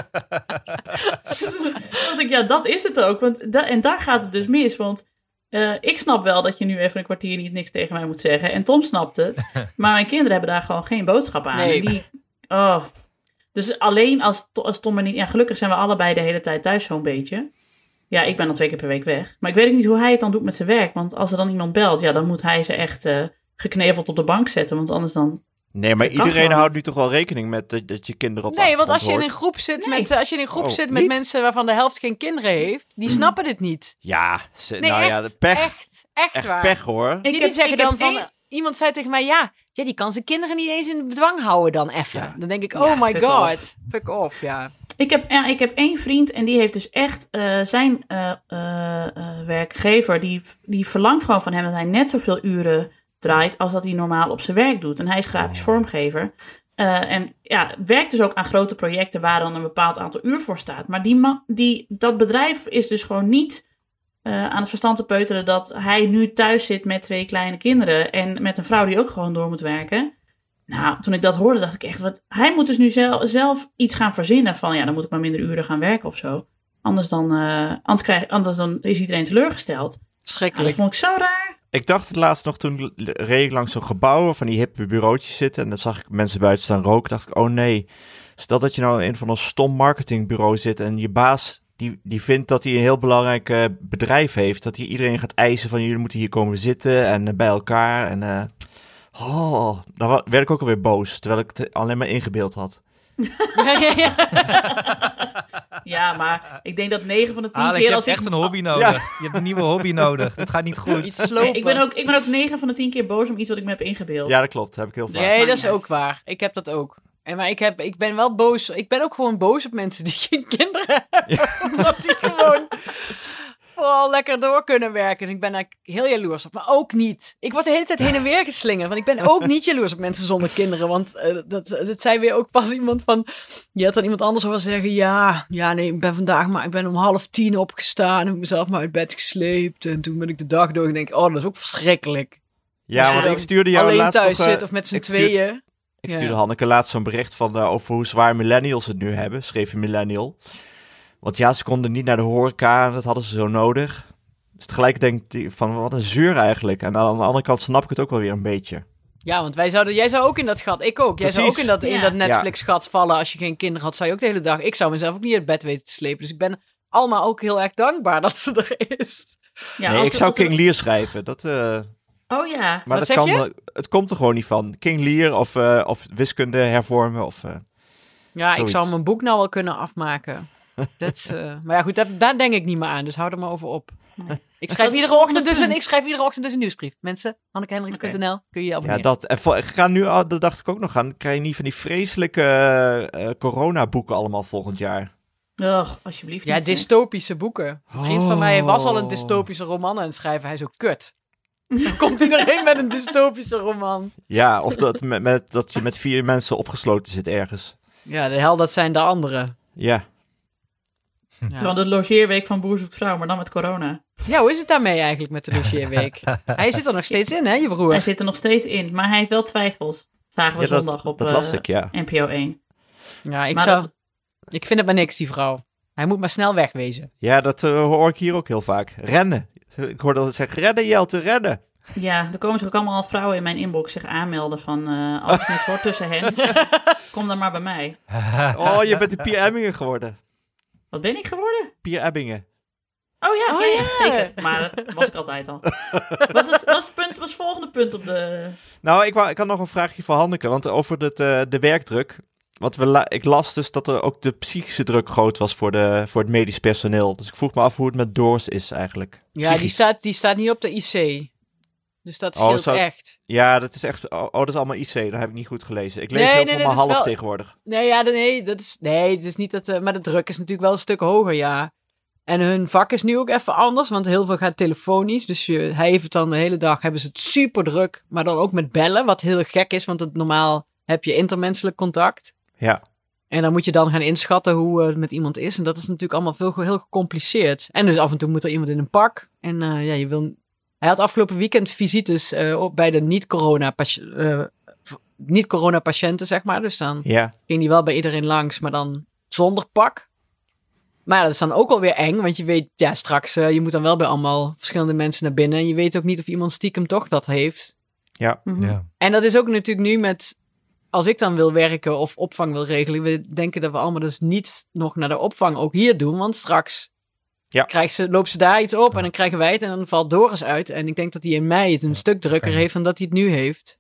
S4: Want ik, ja, dat is het ook. Want da- en daar gaat het dus mis. Want uh, ik snap wel dat je nu even een kwartier niet niks tegen mij moet zeggen. En Tom snapt het. Maar mijn kinderen hebben daar gewoon geen boodschap aan.
S3: Nee.
S4: En die, oh. Dus alleen als, als Tom en niet... Ja, gelukkig zijn we allebei de hele tijd thuis zo'n beetje. Ja, ik ben al twee keer per week weg. Maar ik weet ook niet hoe hij het dan doet met zijn werk. Want als er dan iemand belt, ja, dan moet hij ze echt uh, gekneveld op de bank zetten. Want anders dan...
S6: Nee, maar
S4: Dat kan
S6: iedereen
S4: gewoon
S6: houdt
S4: niet.
S6: nu toch wel rekening met dat, dat je kinderen op de
S3: Nee, want als
S6: achtergrond
S3: je in een
S6: hoort.
S3: groep zit,
S4: Nee.
S3: met, als je in een groep
S6: Oh,
S3: zit met
S6: niet?
S3: mensen waarvan de helft geen kinderen heeft, die snappen dit niet.
S6: Ja, ze,
S3: Nee,
S6: nou
S3: echt,
S6: ja, de pech.
S3: Echt, echt,
S6: Echt
S3: waar.
S6: pech hoor.
S4: Ik
S3: Die,
S4: heb-
S3: die zeggen
S4: ik heb
S3: dan van...
S4: één-
S3: Iemand zei tegen mij, ja, ja, die kan zijn kinderen niet eens in bedwang houden dan even.
S6: Ja.
S3: Dan denk ik,
S4: Ja,
S3: oh my
S4: fuck
S3: god.
S4: off.
S3: Fuck off, ja.
S4: Ik heb, ja, ik heb één vriend en die heeft dus echt uh, zijn uh, uh, uh, werkgever, die, die verlangt gewoon van hem dat hij net zoveel uren draait als dat hij normaal op zijn werk doet. En hij is grafisch vormgever. Uh, en ja, werkt dus ook aan grote projecten waar dan een bepaald aantal uur voor staat. Maar die ma- die, dat bedrijf is dus gewoon niet uh, aan het verstand te peuteren dat hij nu thuis zit met twee kleine kinderen en met een vrouw die ook gewoon door moet werken. Nou, toen ik dat hoorde, dacht ik echt, wat, hij moet dus nu zelf, zelf iets gaan verzinnen van, ja, dan moet ik maar minder uren gaan werken of zo. Anders dan, uh, anders krijg, anders dan is iedereen teleurgesteld.
S3: Schrikkelijk.
S4: Nou, dat vond ik zo raar.
S6: Ik dacht het laatst nog, toen reed ik langs zo'n gebouw van die hippe bureautjes zitten. En dan zag ik mensen buiten staan roken. Dacht ik, oh nee. Stel dat je nou in een van een stom marketingbureau zit. En je baas, die, die vindt dat hij een heel belangrijk uh, bedrijf heeft. Dat hij iedereen gaat eisen van, jullie moeten hier komen zitten. En uh, bij elkaar. En uh, oh, dan werd ik ook alweer boos. Terwijl ik het alleen maar ingebeeld had.
S4: Ja, ja, ja. Ja, maar ik denk dat negen van de tien
S5: Alex,
S4: keer...
S5: je
S4: als
S5: hebt
S4: ik...
S5: echt een hobby nodig. Ja. Je hebt een nieuwe hobby nodig. Dit gaat niet goed.
S3: Iets slopen.
S4: Ik ben, ook, ik ben ook negen van de tien keer boos om iets wat ik me heb ingebeeld.
S6: Ja, dat klopt. Dat heb ik heel vaak.
S3: Nee, dat is ook waar. Ik heb dat ook. En maar ik, heb, ik ben wel boos. Ik ben ook gewoon boos op mensen die geen kinderen hebben. Ja. Omdat die gewoon vooral lekker door kunnen werken. En ik ben daar heel jaloers op. Maar ook niet. Ik word de hele tijd heen en weer geslingerd. Want ik ben ook niet jaloers op mensen zonder kinderen. Want uh, dat, dat zei weer ook pas iemand van... Je had dan iemand anders horen zeggen... Ja, ja, nee, ik ben vandaag maar... Ik ben om half tien opgestaan. En heb mezelf maar uit bed gesleept. En toen ben ik de dag door. En denk oh, dat is ook verschrikkelijk.
S6: Ja, want ik stuurde jou
S3: alleen
S6: laatst
S3: thuis
S6: nog, uh,
S3: zit of met z'n
S6: ik stuur,
S3: tweeën.
S6: Ik stuurde
S3: ja.
S6: Hanneke laatst zo'n bericht van uh, over hoe zwaar millennials het nu hebben. Schreef een millennial. Want ja, ze konden niet naar de horeca. Dat hadden ze zo nodig. Dus tegelijk denk ik van, wat een zeur eigenlijk. En aan de andere kant snap ik het ook wel weer een beetje.
S3: Ja, want wij zouden, jij zou ook in dat gat, ik ook. Jij
S6: Precies.
S3: zou ook in dat,
S4: Ja.
S3: in dat Netflix-gat vallen als je geen kinderen had. Zou je ook de hele dag, ik zou mezelf ook niet uit bed weten te slepen. Dus ik ben allemaal ook heel erg dankbaar dat ze er is.
S4: Ja,
S6: nee,
S4: als
S6: ik
S4: we-
S6: zou
S4: als we-
S6: King Lear schrijven. Dat, uh,
S4: Oh ja.
S6: maar
S3: Wat
S6: dat
S3: zeg
S6: kan,
S3: je?
S6: het komt er gewoon niet van. King Lear of, uh, of wiskunde hervormen of... Uh,
S3: Ja, ik
S6: Zoiets.
S3: zou mijn boek nou wel kunnen afmaken. Dat, uh, maar ja, goed, daar, daar denk ik niet meer aan. Dus hou er maar over op.
S4: Nee.
S3: Ik schrijf,
S4: is
S3: iedere
S4: het
S3: ochtend dus een,
S4: volgende
S3: ik schrijf iedere ochtend dus een nieuwsbrief. Mensen, Hanneke Hendricks punt n l, kun je je
S6: ja,
S3: abonneren.
S6: dat. En vo- ik ga nu, al- dat dacht ik ook nog aan. Krijg je niet van die vreselijke uh, uh, coronaboeken allemaal volgend jaar?
S4: Och, alsjeblieft
S3: Ja,
S4: niet, hè.
S3: dystopische boeken. Een vriend van mij was al een dystopische roman aan het schrijven. Hij is ook kut. Dan komt iedereen met een dystopische roman.
S6: Ja, of dat, met, met, dat je met vier mensen opgesloten zit ergens.
S3: Ja, de hel, dat zijn de anderen.
S6: Ja.
S3: Ja.
S4: Gewoon de logeerweek van Boer zoekt vrouw, maar dan met corona.
S3: Ja, hoe is het daarmee eigenlijk met de logeerweek? Hij zit er nog steeds in, hè, je broer?
S4: Hij zit er nog steeds in, maar hij heeft wel twijfels. Zagen we
S6: Ja, dat-
S4: zondag op
S6: dat las
S4: eh,
S6: ik, ja.
S4: N P O één.
S3: Ja, ik
S4: Maar
S3: zou...
S4: dat-
S3: Ik vind het maar niks, die vrouw. Hij moet maar snel wegwezen.
S6: Ja, dat uh, hoor ik hier ook heel vaak. Rennen. Ik hoorde altijd zeggen, rennen Jelte, rennen.
S4: Ja, er komen zich ook allemaal vrouwen in mijn inbox zich aanmelden van... Uh, als het niks wordt tussen hen, kom dan maar bij mij.
S6: Oh, je bent de Pier Ebbingen geworden.
S4: Wat ben ik geworden?
S6: Pier Ebbingen.
S4: Oh ja,
S3: Oh
S4: ja, ja,
S3: ja.
S4: zeker. Maar dat was ik altijd al. Wat is, wat is het punt, wat is het volgende punt op de...
S6: Nou, ik, wou, ik had nog een vraagje voor Hanneke. Want over het, uh, de werkdruk. Want we la- ik las dus dat er ook de psychische druk groot was voor, de, voor het medisch personeel. Dus ik vroeg me af hoe het met Doors is eigenlijk.
S3: Ja, die
S6: Psychisch.
S3: staat, die staat niet op de I C. Dus dat
S6: Oh,
S3: scheelt
S6: zou-
S3: echt.
S6: Ja, dat is echt... Oh, oh, dat is allemaal I C. Dat heb ik niet goed gelezen. Ik lees
S3: Nee,
S6: heel
S3: nee,
S6: veel
S3: nee,
S6: maar
S3: dat is
S6: half
S3: wel-
S6: tegenwoordig.
S3: Nee, ja, de- nee, dat is, nee, het is niet dat... Uh, maar de druk is natuurlijk wel een stuk hoger, ja. En hun vak is nu ook even anders, want heel veel gaat telefonisch. Dus je, hij heeft het dan de hele dag, hebben ze het super druk. Maar dan ook met bellen, wat heel gek is, want het, normaal heb je intermenselijk contact.
S6: Ja.
S3: En dan moet je dan gaan inschatten hoe het met iemand is. En dat is natuurlijk allemaal veel, heel gecompliceerd. En dus af en toe moet er iemand in een pak. En uh, ja, je wil... Hij had afgelopen weekend visites uh, op bij de niet-corona pati- uh, niet-corona-patiënten, zeg maar. Dus dan
S6: Ja.
S3: ging hij wel bij iedereen langs, maar dan zonder pak. Maar ja, dat is dan ook alweer eng, want je weet, ja, straks, uh, je moet dan wel bij allemaal verschillende mensen naar binnen. En je weet ook niet of iemand stiekem toch dat heeft.
S6: Ja.
S4: Mhm.
S5: Ja.
S3: En dat is ook natuurlijk nu met, als ik dan wil werken of opvang wil regelen, we denken dat we allemaal dus niet nog naar de opvang ook hier doen, want straks
S6: Ja.
S3: krijgt ze, loopt ze daar iets op en dan krijgen wij het en dan valt Doris uit. En ik denk dat hij in mei het een stuk drukker
S5: oké.
S3: heeft dan dat hij het nu heeft.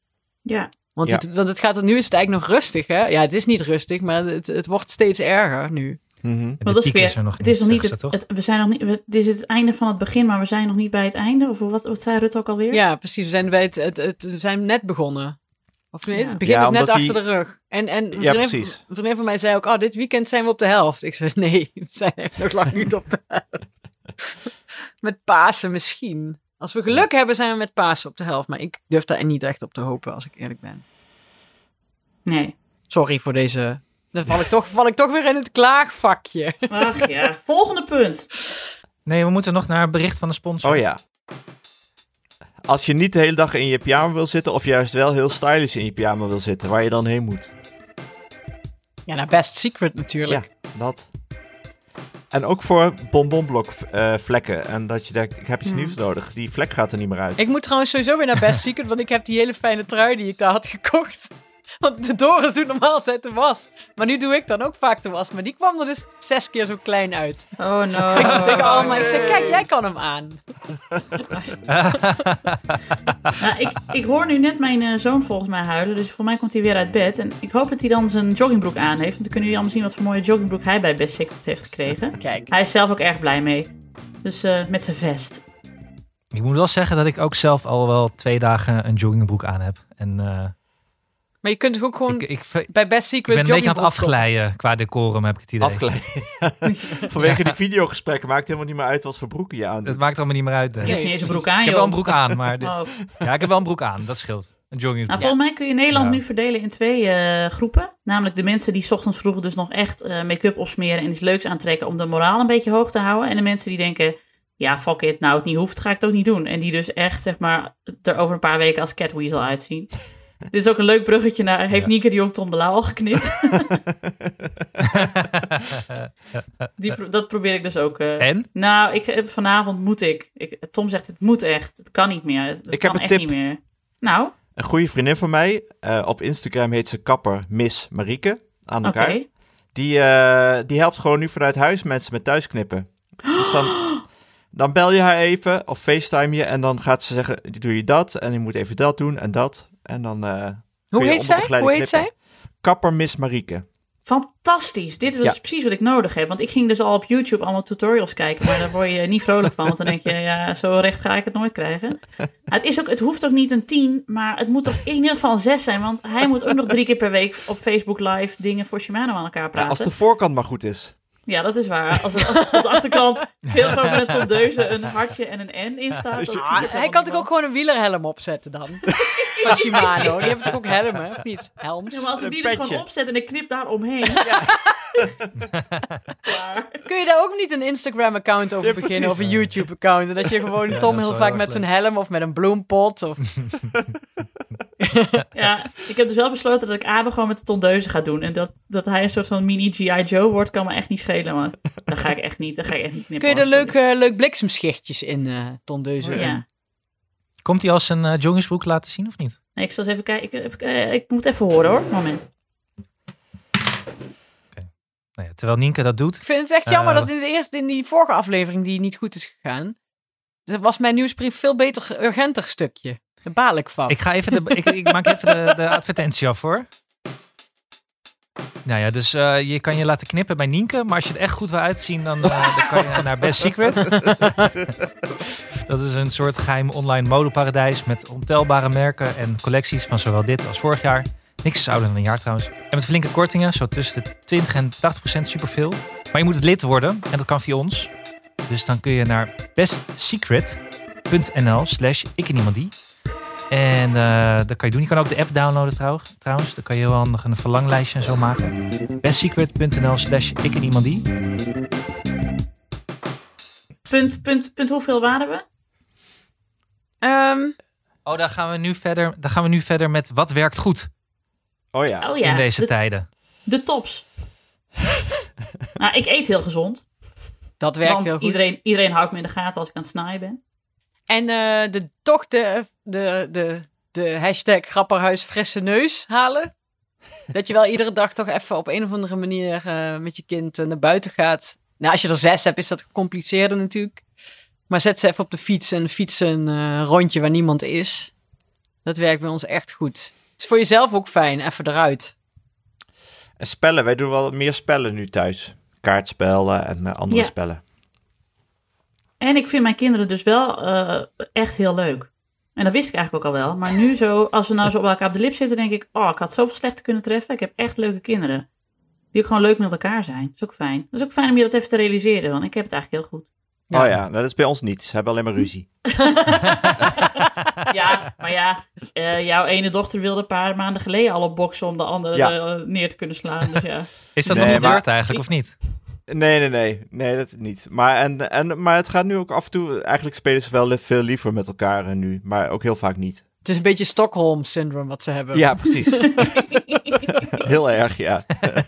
S4: Ja.
S3: Want,
S6: Ja.
S3: het, want het gaat er nu is het eigenlijk nog rustig, hè? Ja, het is niet rustig, maar het, het wordt steeds erger nu.
S6: Mhm.
S5: De
S4: Want dat is
S5: piek
S4: weer,
S5: is er nog
S4: het is nog niet
S5: zeggen
S4: het,
S5: ze toch?
S4: het, we zijn nog niet, we- het is het einde van het begin, maar we zijn nog niet bij het einde. Of wat, wat zei Rutte ook alweer?
S3: Ja, precies. We zijn, bij het, het, het, we zijn net begonnen. Of nee,
S4: Ja.
S3: het begin
S6: Ja,
S3: is net
S6: omdat
S3: achter
S6: die-
S3: de rug. En, en een,
S6: Ja,
S3: vriendin,
S6: precies.
S3: een vriendin van mij zei ook, oh, dit weekend zijn we op de helft. Ik zei, nee, we zijn echt nog lang niet op de helft. Met Pasen misschien. Als we geluk hebben, zijn we met Pasen op de helft. Maar ik durf daar niet echt op te hopen, als ik eerlijk ben.
S4: Nee.
S3: Sorry voor deze... Dan val ik toch, val ik toch weer in het klaagvakje.
S4: Ach ja. Volgende punt.
S5: Nee, we moeten nog naar een bericht van de sponsor.
S6: Oh ja. Als je niet de hele dag in je pyjama wil zitten, of juist wel heel stylish in je pyjama wil zitten, waar je dan heen moet.
S3: Ja, naar Best Secret natuurlijk.
S6: Ja, dat. En ook voor bonbonblok uh, vlekken. En dat je denkt, ik heb iets
S3: Hmm.
S6: nieuws nodig. Die vlek gaat er niet meer uit.
S3: Ik moet trouwens sowieso weer naar Best Secret, want ik heb die hele fijne trui die ik daar had gekocht. Want de Doris doet normaal altijd de was. Maar nu doe ik dan ook vaak de was. Maar die kwam er dus zes keer zo klein uit.
S4: Oh no.
S3: Ik zei tegen Alma, ik zei, kijk, jij kan hem aan.
S4: Nou, ik, ik hoor nu net mijn uh, zoon volgens mij huilen. Dus voor mij komt hij weer uit bed. En ik hoop dat hij dan zijn joggingbroek aan heeft. Want dan kunnen jullie allemaal zien wat voor mooie joggingbroek hij bij Best Secret heeft gekregen.
S3: Kijk.
S4: Hij is zelf ook erg blij mee. Dus uh, met zijn vest.
S5: Ik moet wel zeggen dat ik ook zelf al wel twee dagen een joggingbroek aan heb. En uh,
S3: Maar je kunt toch ook gewoon
S5: ik, ik, ik
S3: bij Best Secret
S5: ben een beetje aan het
S3: joggingbroek
S5: afglijden qua decorum, heb ik het idee.
S6: Afgeleid. Vanwege die videogesprekken maakt helemaal niet meer uit wat voor broeken je aan
S5: Het
S6: doet.
S5: maakt allemaal niet meer uit.
S4: Je
S5: hè.
S4: hebt niet eens een broek aan,
S5: Ik heb
S4: joh.
S5: wel een broek aan, maar dit-
S4: Oh.
S5: ja, ik heb wel een broek aan. Dat scheelt. Een joggingbroek.
S4: Nou, volgens mij kun je Nederland
S5: Ja.
S4: nu verdelen in twee uh, groepen. Namelijk de mensen die 's ochtends vroeg dus nog echt uh, make-up opsmeren en iets leuks aantrekken om de moraal een beetje hoog te houden. En de mensen die denken, ja, fuck it, nou het niet hoeft, ga ik het ook niet doen. En die dus echt, zeg maar, er over een paar weken als Catweasel uitzien. Dit is ook een leuk bruggetje naar, heeft
S5: Ja.
S4: Nienke de Jong Tom de Lauw al geknipt? die, pro- dat probeer ik dus ook. Uh,
S5: En?
S4: Nou, ik, vanavond moet ik. ik. Tom zegt, het moet echt. Het kan niet meer. Het
S6: Ik
S4: kan
S6: heb een
S4: echt
S6: tip.
S4: niet meer. Nou,
S6: Een goede vriendin van mij, uh, op Instagram heet ze kapper Miss Marieke, aan
S4: oké.
S6: elkaar. Die, uh, die helpt gewoon nu vanuit huis mensen met thuisknippen. Dus dan, dan bel je haar even of FaceTime je en dan gaat ze zeggen, doe je dat en je moet even dat doen en dat. En dan uh, kun
S3: Hoe
S6: je
S3: heet
S6: onder
S3: zij?
S6: begeleiding
S3: Hoe heet
S6: knippen. Kapper Miss Marieke.
S4: Fantastisch. Dit was
S6: Ja.
S4: precies wat ik nodig heb. Want ik ging dus al op YouTube allemaal tutorials kijken. Maar daar word je niet vrolijk van. Want dan denk je, ja, zo recht ga ik het nooit krijgen. Het, is ook, het hoeft ook niet een tien. Maar het moet toch in ieder geval een zes zijn. Want hij moet ook nog drie keer per week op Facebook Live dingen voor Shimano aan elkaar
S6: Ja,
S4: praten.
S6: als de voorkant maar goed is.
S4: Ja, dat is waar. Als er op de achterkant heel groot met een tondeuze een hartje en een N in staat.
S6: Dus
S4: dat
S6: je-
S4: ziet er
S3: Ah,
S4: gewoon
S3: hij kan toch
S4: niemand.
S3: ook gewoon een wielerhelm opzetten dan? Van Shimano. Die hebben toch ook helmen, of niet? Helms.
S4: Ja, maar als ik
S6: Een
S4: die dus
S6: petje.
S4: gewoon opzet en ik knip daar omheen. Klaar.
S3: Kun je daar ook niet een Instagram-account over
S6: Ja,
S3: beginnen?
S6: precies.
S3: Of een YouTube-account? En dat je gewoon
S5: Ja,
S3: Tom
S5: dat is
S3: heel
S5: wel
S3: vaak
S5: heel
S3: met
S5: erg
S3: zo'n helm of met een bloempot. Of...
S4: Ja, ik heb dus wel besloten dat ik Abe gewoon met de tondeuze ga doen. En dat, dat hij een soort van mini G I. Joe wordt, kan me echt niet schelen. Maar dat ga ik echt niet. Dat ga ik echt niet knippen.
S3: Kun je er
S4: hoor,
S3: leuk,
S4: sorry.
S3: uh, leuk bliksemschichtjes in uh, tondeuzen?
S4: Ja.
S5: Komt hij als een uh, joggingsbroek laten zien of niet?
S4: Nee, ik zal eens even kijken. Ik, even, uh, ik moet even horen hoor. Moment.
S5: Nou ja, terwijl Nienke dat doet.
S3: Ik vind het echt jammer
S5: Uh,
S3: dat in, de eerste, in die vorige aflevering die niet goed is gegaan. Dat was mijn nieuwsbrief veel beter, urgenter stukje. Daar baal ik van.
S5: Ik, ga even de, ik, ik maak even de, de advertentie af hoor. Nou ja, dus uh, je kan je laten knippen bij Nienke. Maar als je er echt goed wil uitzien, dan, uh, dan kan je naar Best Secret. Dat is een soort geheim online modeparadijs met ontelbare merken en collecties van zowel dit als vorig jaar. Niks is ouder dan een jaar trouwens. En met flinke kortingen, zo tussen de twintig en tachtig procent, superveel. Maar je moet het lid worden en dat kan via ons. Dus dan kun je naar bestsecret.nl slash ik en iemand die. En uh, dat kan je doen. Je kan ook de app downloaden trouw, trouwens. Dan kan je heel handig een verlanglijstje en zo maken. bestsecret.nl slash ik en iemand die.
S4: Punt, punt, punt hoeveel waren we?
S3: Um,
S5: Oh, daar gaan we nu verder, daar gaan we nu verder met wat werkt goed
S6: Oh ja.
S4: Oh ja,
S5: in deze
S4: de,
S5: tijden.
S4: de tops. Nou, ik eet heel gezond.
S3: dat werkt
S4: want
S3: heel goed.
S4: Iedereen, iedereen houdt me in de gaten als ik aan het snijden ben.
S3: En uh, de, toch de, de, de, de hashtag grapperhuis frisse neus halen. Dat je wel iedere dag toch even op een of andere manier uh, met je kind uh, naar buiten gaat. Nou, als je er zes hebt, is dat gecompliceerder natuurlijk. Maar zet ze even op de fiets en fiets een uh, rondje waar niemand is. Dat werkt bij ons echt goed. Het is voor jezelf ook fijn, even eruit.
S6: En spellen, wij doen wel meer spellen nu thuis. Kaartspellen en uh, andere
S4: Ja.
S6: spellen.
S4: En ik vind mijn kinderen dus wel uh, echt heel leuk. En dat wist ik eigenlijk ook al wel. Maar nu zo, als we nou zo op elkaar op de lip zitten, denk ik... Oh, ik had zoveel slechter kunnen treffen. Ik heb echt leuke kinderen. Die ook gewoon leuk met elkaar zijn. Dat is ook fijn. Dat is ook fijn om je dat even te realiseren. Want ik heb het eigenlijk heel goed.
S6: Ja. Oh ja, nou, dat is bij ons niet. Ze hebben alleen maar ruzie.
S4: Ja, maar ja, uh, jouw ene dochter wilde een paar maanden geleden al op boksen om de andere
S6: Ja.
S4: uh, neer te kunnen slaan. Dus ja.
S5: Is dat
S6: Nee,
S5: nog
S6: maar-
S5: gebeurd eigenlijk, of niet?
S6: Nee, nee, nee. Nee, dat niet. Maar, en, en, maar het gaat nu ook af en toe... Eigenlijk spelen ze wel veel liever met elkaar en nu. Maar ook heel vaak niet.
S3: Het is een beetje Stockholm-syndroom wat ze hebben.
S6: Ja, precies. Heel erg, ja.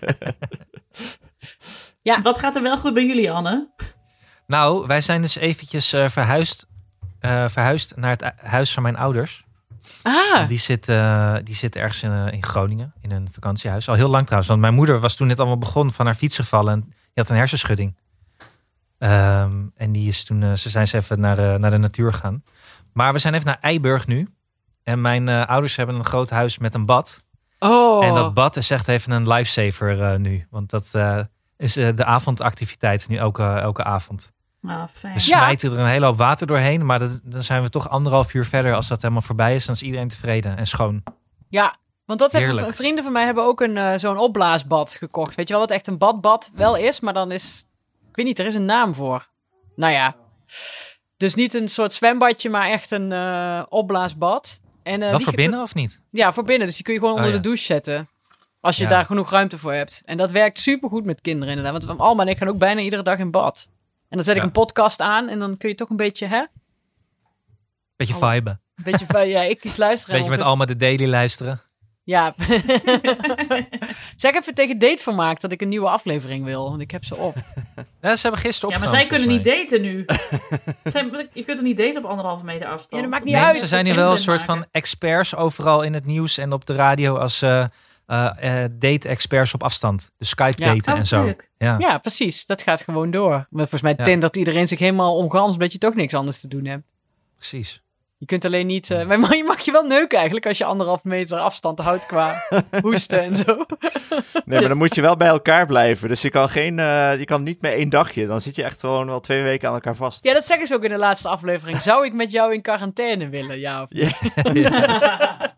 S4: Ja. Wat gaat er wel goed bij jullie, Anne?
S5: Nou, wij zijn dus eventjes uh, verhuisd, uh, verhuisd naar het u- huis van mijn ouders.
S3: Ah.
S5: Die zit, uh, die zit ergens in, uh, in Groningen, in een vakantiehuis. Al heel lang trouwens, want mijn moeder was toen net allemaal begonnen van haar fiets gevallen. En die had een hersenschudding. Um, en die is toen, uh, ze zijn ze even naar, uh, naar de natuur gegaan. Maar we zijn even naar Eiburg nu. En mijn uh, ouders hebben een groot huis met een bad.
S3: Oh.
S5: En dat bad is echt even een lifesaver uh, nu. Want dat uh, is uh, de avondactiviteit nu elke, elke avond.
S4: Oh, fijn.
S5: We smijten er een hele hoop water doorheen. Maar dat, dan zijn we toch anderhalf uur verder. Als dat helemaal voorbij is, dan is iedereen tevreden en schoon.
S3: Ja, want dat hebben
S5: Heerlijk.
S3: vrienden van mij hebben ook een uh, zo'n opblaasbad gekocht. Weet je wel wat echt een badbad wel is, maar dan is... Ik weet niet, er is een naam voor. Nou ja. Dus niet een soort zwembadje, maar echt een uh, opblaasbad. En, uh,
S5: Wel
S3: die
S5: voor binnen of niet?
S3: Ja, voor binnen. Dus die kun je gewoon onder
S5: Oh, ja.
S3: de douche zetten. Als je
S5: Ja.
S3: daar genoeg ruimte voor hebt. En dat werkt supergoed met kinderen inderdaad. Want Alma en ik gaan ook bijna iedere dag in bad. En dan zet ik
S5: Ja.
S3: een podcast aan en dan kun je toch een beetje, hè?
S5: Beetje
S3: Oh.
S5: viben.
S3: Een beetje van, ja, ik iets luisteren.
S5: Beetje met
S3: en
S5: Alma de Daily luisteren.
S3: Ja. Zeg even tegen Datevermaak dat ik een nieuwe aflevering wil. Want ik heb ze op.
S5: Ja, ze hebben gisteren
S4: Ja, maar
S5: opgenomen,
S4: zij kunnen niet
S5: volgens
S4: daten nu. Zij, je kunt er niet daten op anderhalve meter afstand.
S3: Ja, dat maakt
S5: mij.
S3: niet
S5: Nee,
S3: uit.
S5: ze zijn hier wel een
S4: Content
S5: soort van
S4: maken.
S5: experts overal in het nieuws en op de radio als uh, uh, uh, date-experts op afstand. Dus Skype
S3: Ja.
S5: daten
S4: Oh,
S5: en zo.
S4: leuk.
S5: Ja.
S3: Ja, precies. Dat gaat gewoon door. Maar volgens mij
S5: Ja.
S3: tindert iedereen zich helemaal omgans omdat je toch niks anders te doen hebt.
S5: Precies.
S3: Je kunt alleen niet... Uh, maar je mag je wel neuken eigenlijk als je anderhalf meter afstand houdt qua hoesten en zo.
S6: Nee, maar dan moet je wel bij elkaar blijven. Dus je kan, geen, uh, je kan niet meer één dagje. Dan zit je echt gewoon wel twee weken aan elkaar vast.
S3: Ja, dat zeggen ze ook in de laatste aflevering. Zou ik met jou in quarantaine willen? Ja of nee?
S6: Ja.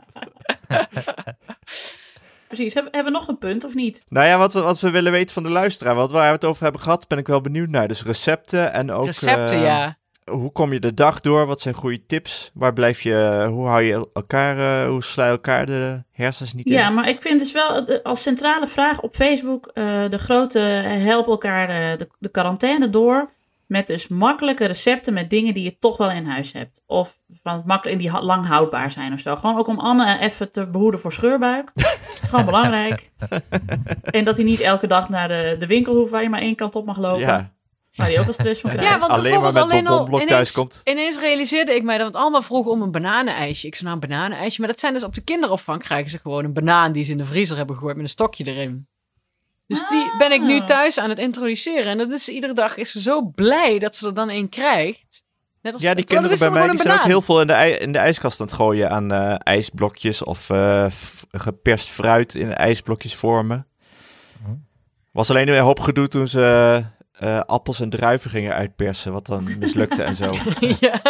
S4: Precies. Hebben hebben we nog een punt of niet?
S6: Nou ja, wat we, wat we willen weten van de luisteraar. Wat waar we het over hebben gehad, ben ik wel benieuwd naar. Dus recepten en ook...
S3: Recepten,
S6: uh,
S3: ja.
S6: Hoe kom je de dag door? Wat zijn goede tips? Waar blijf je... Hoe hou je elkaar... Uh, hoe sla je elkaar de hersens niet in?
S4: Ja, maar ik vind dus wel de- als centrale vraag op Facebook uh, de grote help elkaar uh, de, de quarantaine door met dus makkelijke recepten met dingen die je toch wel in huis hebt. Of van makkelijk die ha- lang houdbaar zijn of zo. Gewoon ook om Anne even te behoeden voor scheurbuik. Dat is gewoon belangrijk. En dat hij niet elke dag naar de, de winkel hoeft waar je maar één kant op mag lopen.
S6: Ja.
S4: Waar hij ook al stress van krijgt.
S3: Ja, want
S6: Alleen maar
S3: bijvoorbeeld
S6: met
S3: alleen al
S6: bonbonblok
S3: ineens,
S6: thuis komt.
S3: ineens realiseerde ik mij dat het allemaal vroeg om een bananenijsje. Ik zei nou een bananenijsje, maar dat zijn dus op de kinderopvang krijgen ze gewoon een banaan die ze in de vriezer hebben gegooid met een stokje erin. Dus die ben ik nu thuis aan het introduceren. En dat is iedere dag is ze zo blij dat ze er dan één krijgt. Net als,
S6: Ja, die
S3: terwijl
S6: kinderen
S3: er
S6: bij
S3: is
S6: mij
S3: er
S6: die
S3: gewoon
S6: zijn ook
S3: een
S6: heel veel in de, ij- in de ijskast aan het gooien aan uh, ijsblokjes of uh, f- geperst fruit in ijsblokjes vormen.
S5: Hm.
S6: Was alleen een hoop gedoe toen ze uh, appels en druiven gingen uitpersen, wat dan mislukte en zo.
S3: banaan. Ja.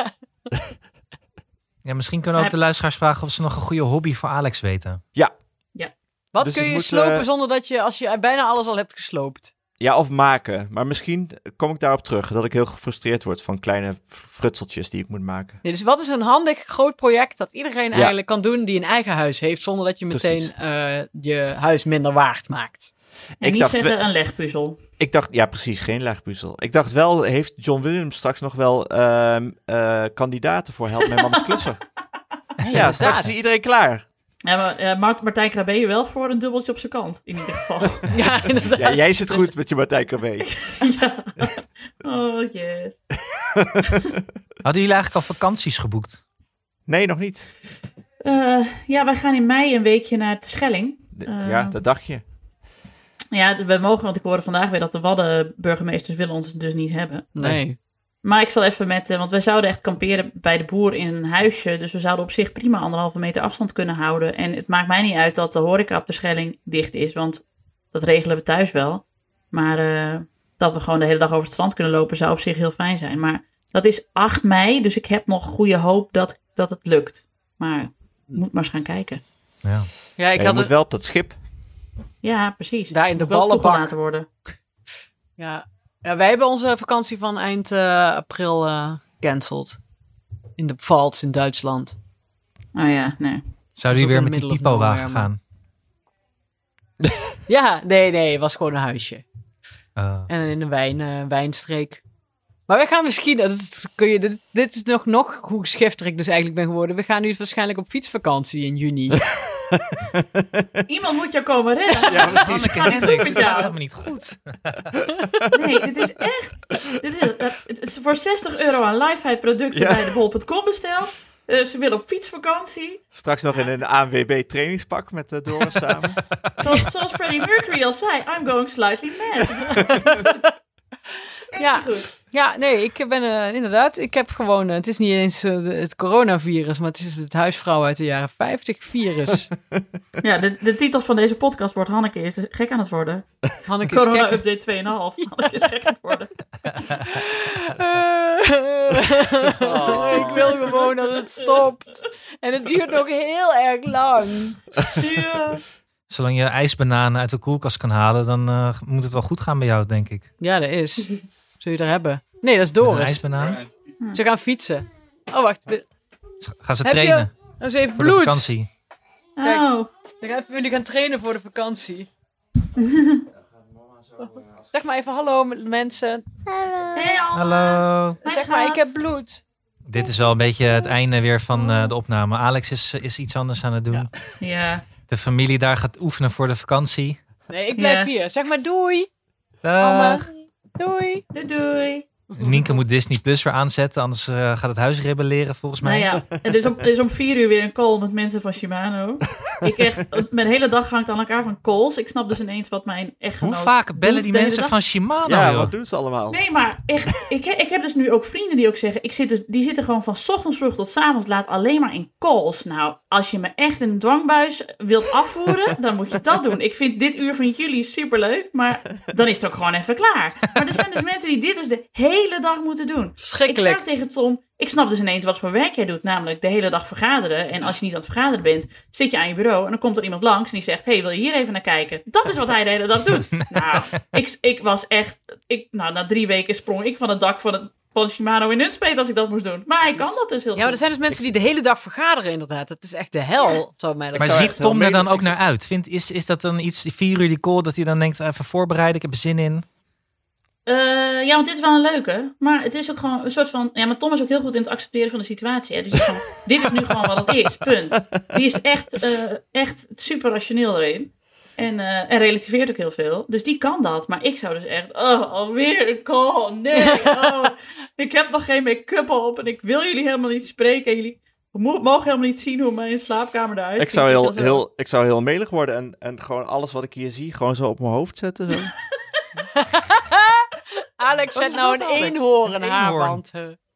S5: Ja, misschien kunnen we ook de luisteraars vragen of ze nog een goede hobby voor Alex weten.
S3: Wat
S6: Dus
S3: kun
S6: het
S3: je
S6: moet,
S3: slopen
S6: uh,
S3: zonder dat je, als je bijna alles al hebt gesloopt?
S6: Ja, of maken. Maar misschien kom ik daarop terug, dat ik heel gefrustreerd word van kleine frutseltjes die ik moet maken.
S3: Nee, dus wat is een handig groot project dat iedereen
S6: Ja.
S3: eigenlijk kan doen die een eigen huis heeft, zonder dat je meteen
S6: Precies.
S3: uh, je huis minder waard maakt?
S4: En
S6: Ik
S4: niet
S6: dacht
S4: zeggen
S6: we-
S4: een legpuzzel.
S6: Ik dacht, ja precies, geen legpuzzel. Ik dacht wel, heeft John Williams straks nog wel uh, uh, kandidaten voor Help Mijn Mams Klusser? Ja, straks is iedereen klaar.
S4: Ja, maar uh, Mart- Martijn Krabbe je wel voor een dubbeltje op zijn kant, in ieder geval.
S3: Ja, inderdaad.
S6: Ja, jij zit goed met je Martijn Krabbe.
S4: Ja. Oh, yes.
S5: Hadden jullie eigenlijk al vakanties geboekt?
S6: Nee, nog niet.
S4: Uh, ja, wij gaan in mei een weekje naar Terschelling.
S6: De-
S4: Uh,
S6: ja, dat dacht je.
S4: Ja, we mogen, want ik hoorde vandaag weer dat de Wadden burgemeesters willen ons dus niet hebben.
S3: Nee.
S4: Maar ik zal even met, uh, want wij zouden echt kamperen bij de boer in een huisje. Dus we zouden op zich prima anderhalve meter afstand kunnen houden. En het maakt mij niet uit dat de horeca op de Schelling dicht is, want dat regelen we thuis wel. Maar uh, dat we gewoon de hele dag over het strand kunnen lopen zou op zich heel fijn zijn. Maar dat is acht mei, dus ik heb nog goede hoop dat, dat het lukt. Maar ik moet maar eens gaan kijken.
S5: Ja.
S3: Ja,
S6: Ja,
S3: ik
S6: je
S3: had
S6: moet
S3: het...
S6: wel op dat schip.
S4: Ja, precies.
S3: Daar in de
S4: Moet wel
S3: ballenbak.
S4: toegelaten worden.
S3: Ja. ja, wij hebben onze vakantie van eind uh, april uh, gecanceld. In de Pfalz in Duitsland.
S4: Oh ja, nee.
S5: Zouden
S3: ook
S5: jullie weer
S3: in
S5: met
S3: the
S5: die
S3: middle of
S5: Pipo-wagen
S3: nowhere,
S5: gaan?
S3: Ja, nee, nee, het was gewoon een huisje.
S5: Uh.
S3: En in een wijn, uh, wijnstreek. Maar we gaan misschien... Dat kun je, dit, dit is nog, nog hoe geschifter ik dus eigenlijk ben geworden. We gaan nu waarschijnlijk op fietsvakantie in juni.
S4: Iemand moet jou komen redden.
S5: Ja, precies. Ik ken het. Het gaat helemaal niet goed.
S4: Nee, dit is echt... Dit is, het is voor zestig euro aan Lifehack producten ja. bij de bol punt com besteld. Uh, ze willen op fietsvakantie.
S6: Straks nog in een A N W B trainingspak met uh, Doris samen.
S4: Zoals, zoals Freddie Mercury al zei, I'm going slightly mad.
S3: Ja, ja, nee, ik ben uh, inderdaad, ik heb gewoon, uh, het is niet eens uh, de, het coronavirus, maar het is het huisvrouw uit de jaren vijftig virus.
S4: Ja, de, de titel van deze podcast wordt Hanneke is gek aan het worden.
S3: Hanneke is
S4: Corona
S3: gek.
S4: update twee komma vijf. Ja. Hanneke is gek aan het worden.
S3: Uh, oh. Ik wil gewoon dat het stopt. En het duurt nog heel erg lang.
S4: Ja.
S5: Zolang je ijsbananen uit de koelkast kan halen, dan uh, moet het wel goed gaan bij jou, denk ik.
S3: Ja, dat is. Zul je er hebben? Nee, dat is Doris.
S5: Een ijsbanaan?
S3: Ze gaan fietsen. Oh, wacht.
S5: Gaan ze
S3: Heb
S5: trainen?
S3: Je... Oh, ze heeft
S5: voor
S3: bloed.
S5: de vakantie.
S3: Kijk,
S4: oh.
S3: Dan gaan jullie gaan trainen voor de vakantie. Zeg maar even hallo mensen.
S4: Hallo. Hey,
S5: hallo.
S3: Zeg maar, ik heb bloed.
S5: Dit is wel een beetje het einde weer van uh, de opname. Alex is, is iets anders aan het doen.
S4: Ja. ja.
S5: De familie daar gaat oefenen voor de vakantie.
S3: Nee, ik blijf ja. hier. Zeg maar doei.
S5: Dag.
S3: Doei.
S4: Doei doei.
S5: Nienke moet Disney Plus weer aanzetten, anders uh, gaat het huis rebelleren volgens mij.
S4: Nou ja, er is, om, er is om vier uur weer een call met mensen van Shimano. Ik echt, mijn hele dag hangt aan elkaar van calls. Ik snap dus ineens wat mijn echtgenoot
S5: Hoe vaak bellen
S4: doet
S5: die
S4: de
S5: mensen
S4: dag.
S5: van Shimano?
S6: Ja,
S5: joh?
S6: wat doen ze allemaal?
S4: Nee, maar echt, ik, ik heb dus nu ook vrienden die ook zeggen, ik zit dus, die zitten gewoon van 's ochtends vroeg tot 's avonds laat alleen maar in calls. Nou, als je me echt in een dwangbuis wilt afvoeren, dan moet je dat doen. Ik vind dit uur van jullie superleuk, maar dan is het ook gewoon even klaar. Maar er zijn dus mensen die dit dus de hele dag moeten doen.
S3: Verschrikkelijk.
S4: Ik zei tegen Tom, ik snap dus ineens wat voor werk jij doet, namelijk de hele dag vergaderen. En als je niet aan het vergaderen bent, zit je aan je bureau en dan komt er iemand langs en die zegt, hey, wil je hier even naar kijken? Dat is wat hij de hele dag doet. Nou, ik, ik was echt, ik, nou, na drie weken sprong ik van het dak van het van Shimano in Nunspeet als ik dat moest doen. Maar hij kan dat dus heel goed.
S3: Ja, maar er zijn dus mensen die de hele dag vergaderen inderdaad. Dat is echt de hel. Zou mij dat
S5: maar
S3: zou
S5: ziet
S3: echt
S5: Tom er dan ook naar uit? Vindt, is, is dat dan iets, die vier uur die call, dat hij dan denkt, even voorbereiden, ik heb er zin in?
S4: Uh, ja, want dit is wel een leuke. Maar het is ook gewoon een soort van... Ja, maar Tom is ook heel goed in het accepteren van de situatie. Hè? Dus het is gewoon, dit is nu gewoon wat het is. Punt. Die is echt, uh, echt super rationeel erin. En, uh, en relativeert ook heel veel. Dus die kan dat. Maar ik zou dus echt... Oh, alweer een call. Nee. Oh, ik heb nog geen make-up op. En ik wil jullie helemaal niet spreken. En jullie mogen helemaal niet zien hoe mijn slaapkamer eruit ziet.
S6: Ik zou heel, heel, ik zou heel melig worden. En, en gewoon alles wat ik hier zie, gewoon zo op mijn hoofd zetten. Zo.
S3: Alex zet nou een eenhoorn haarband.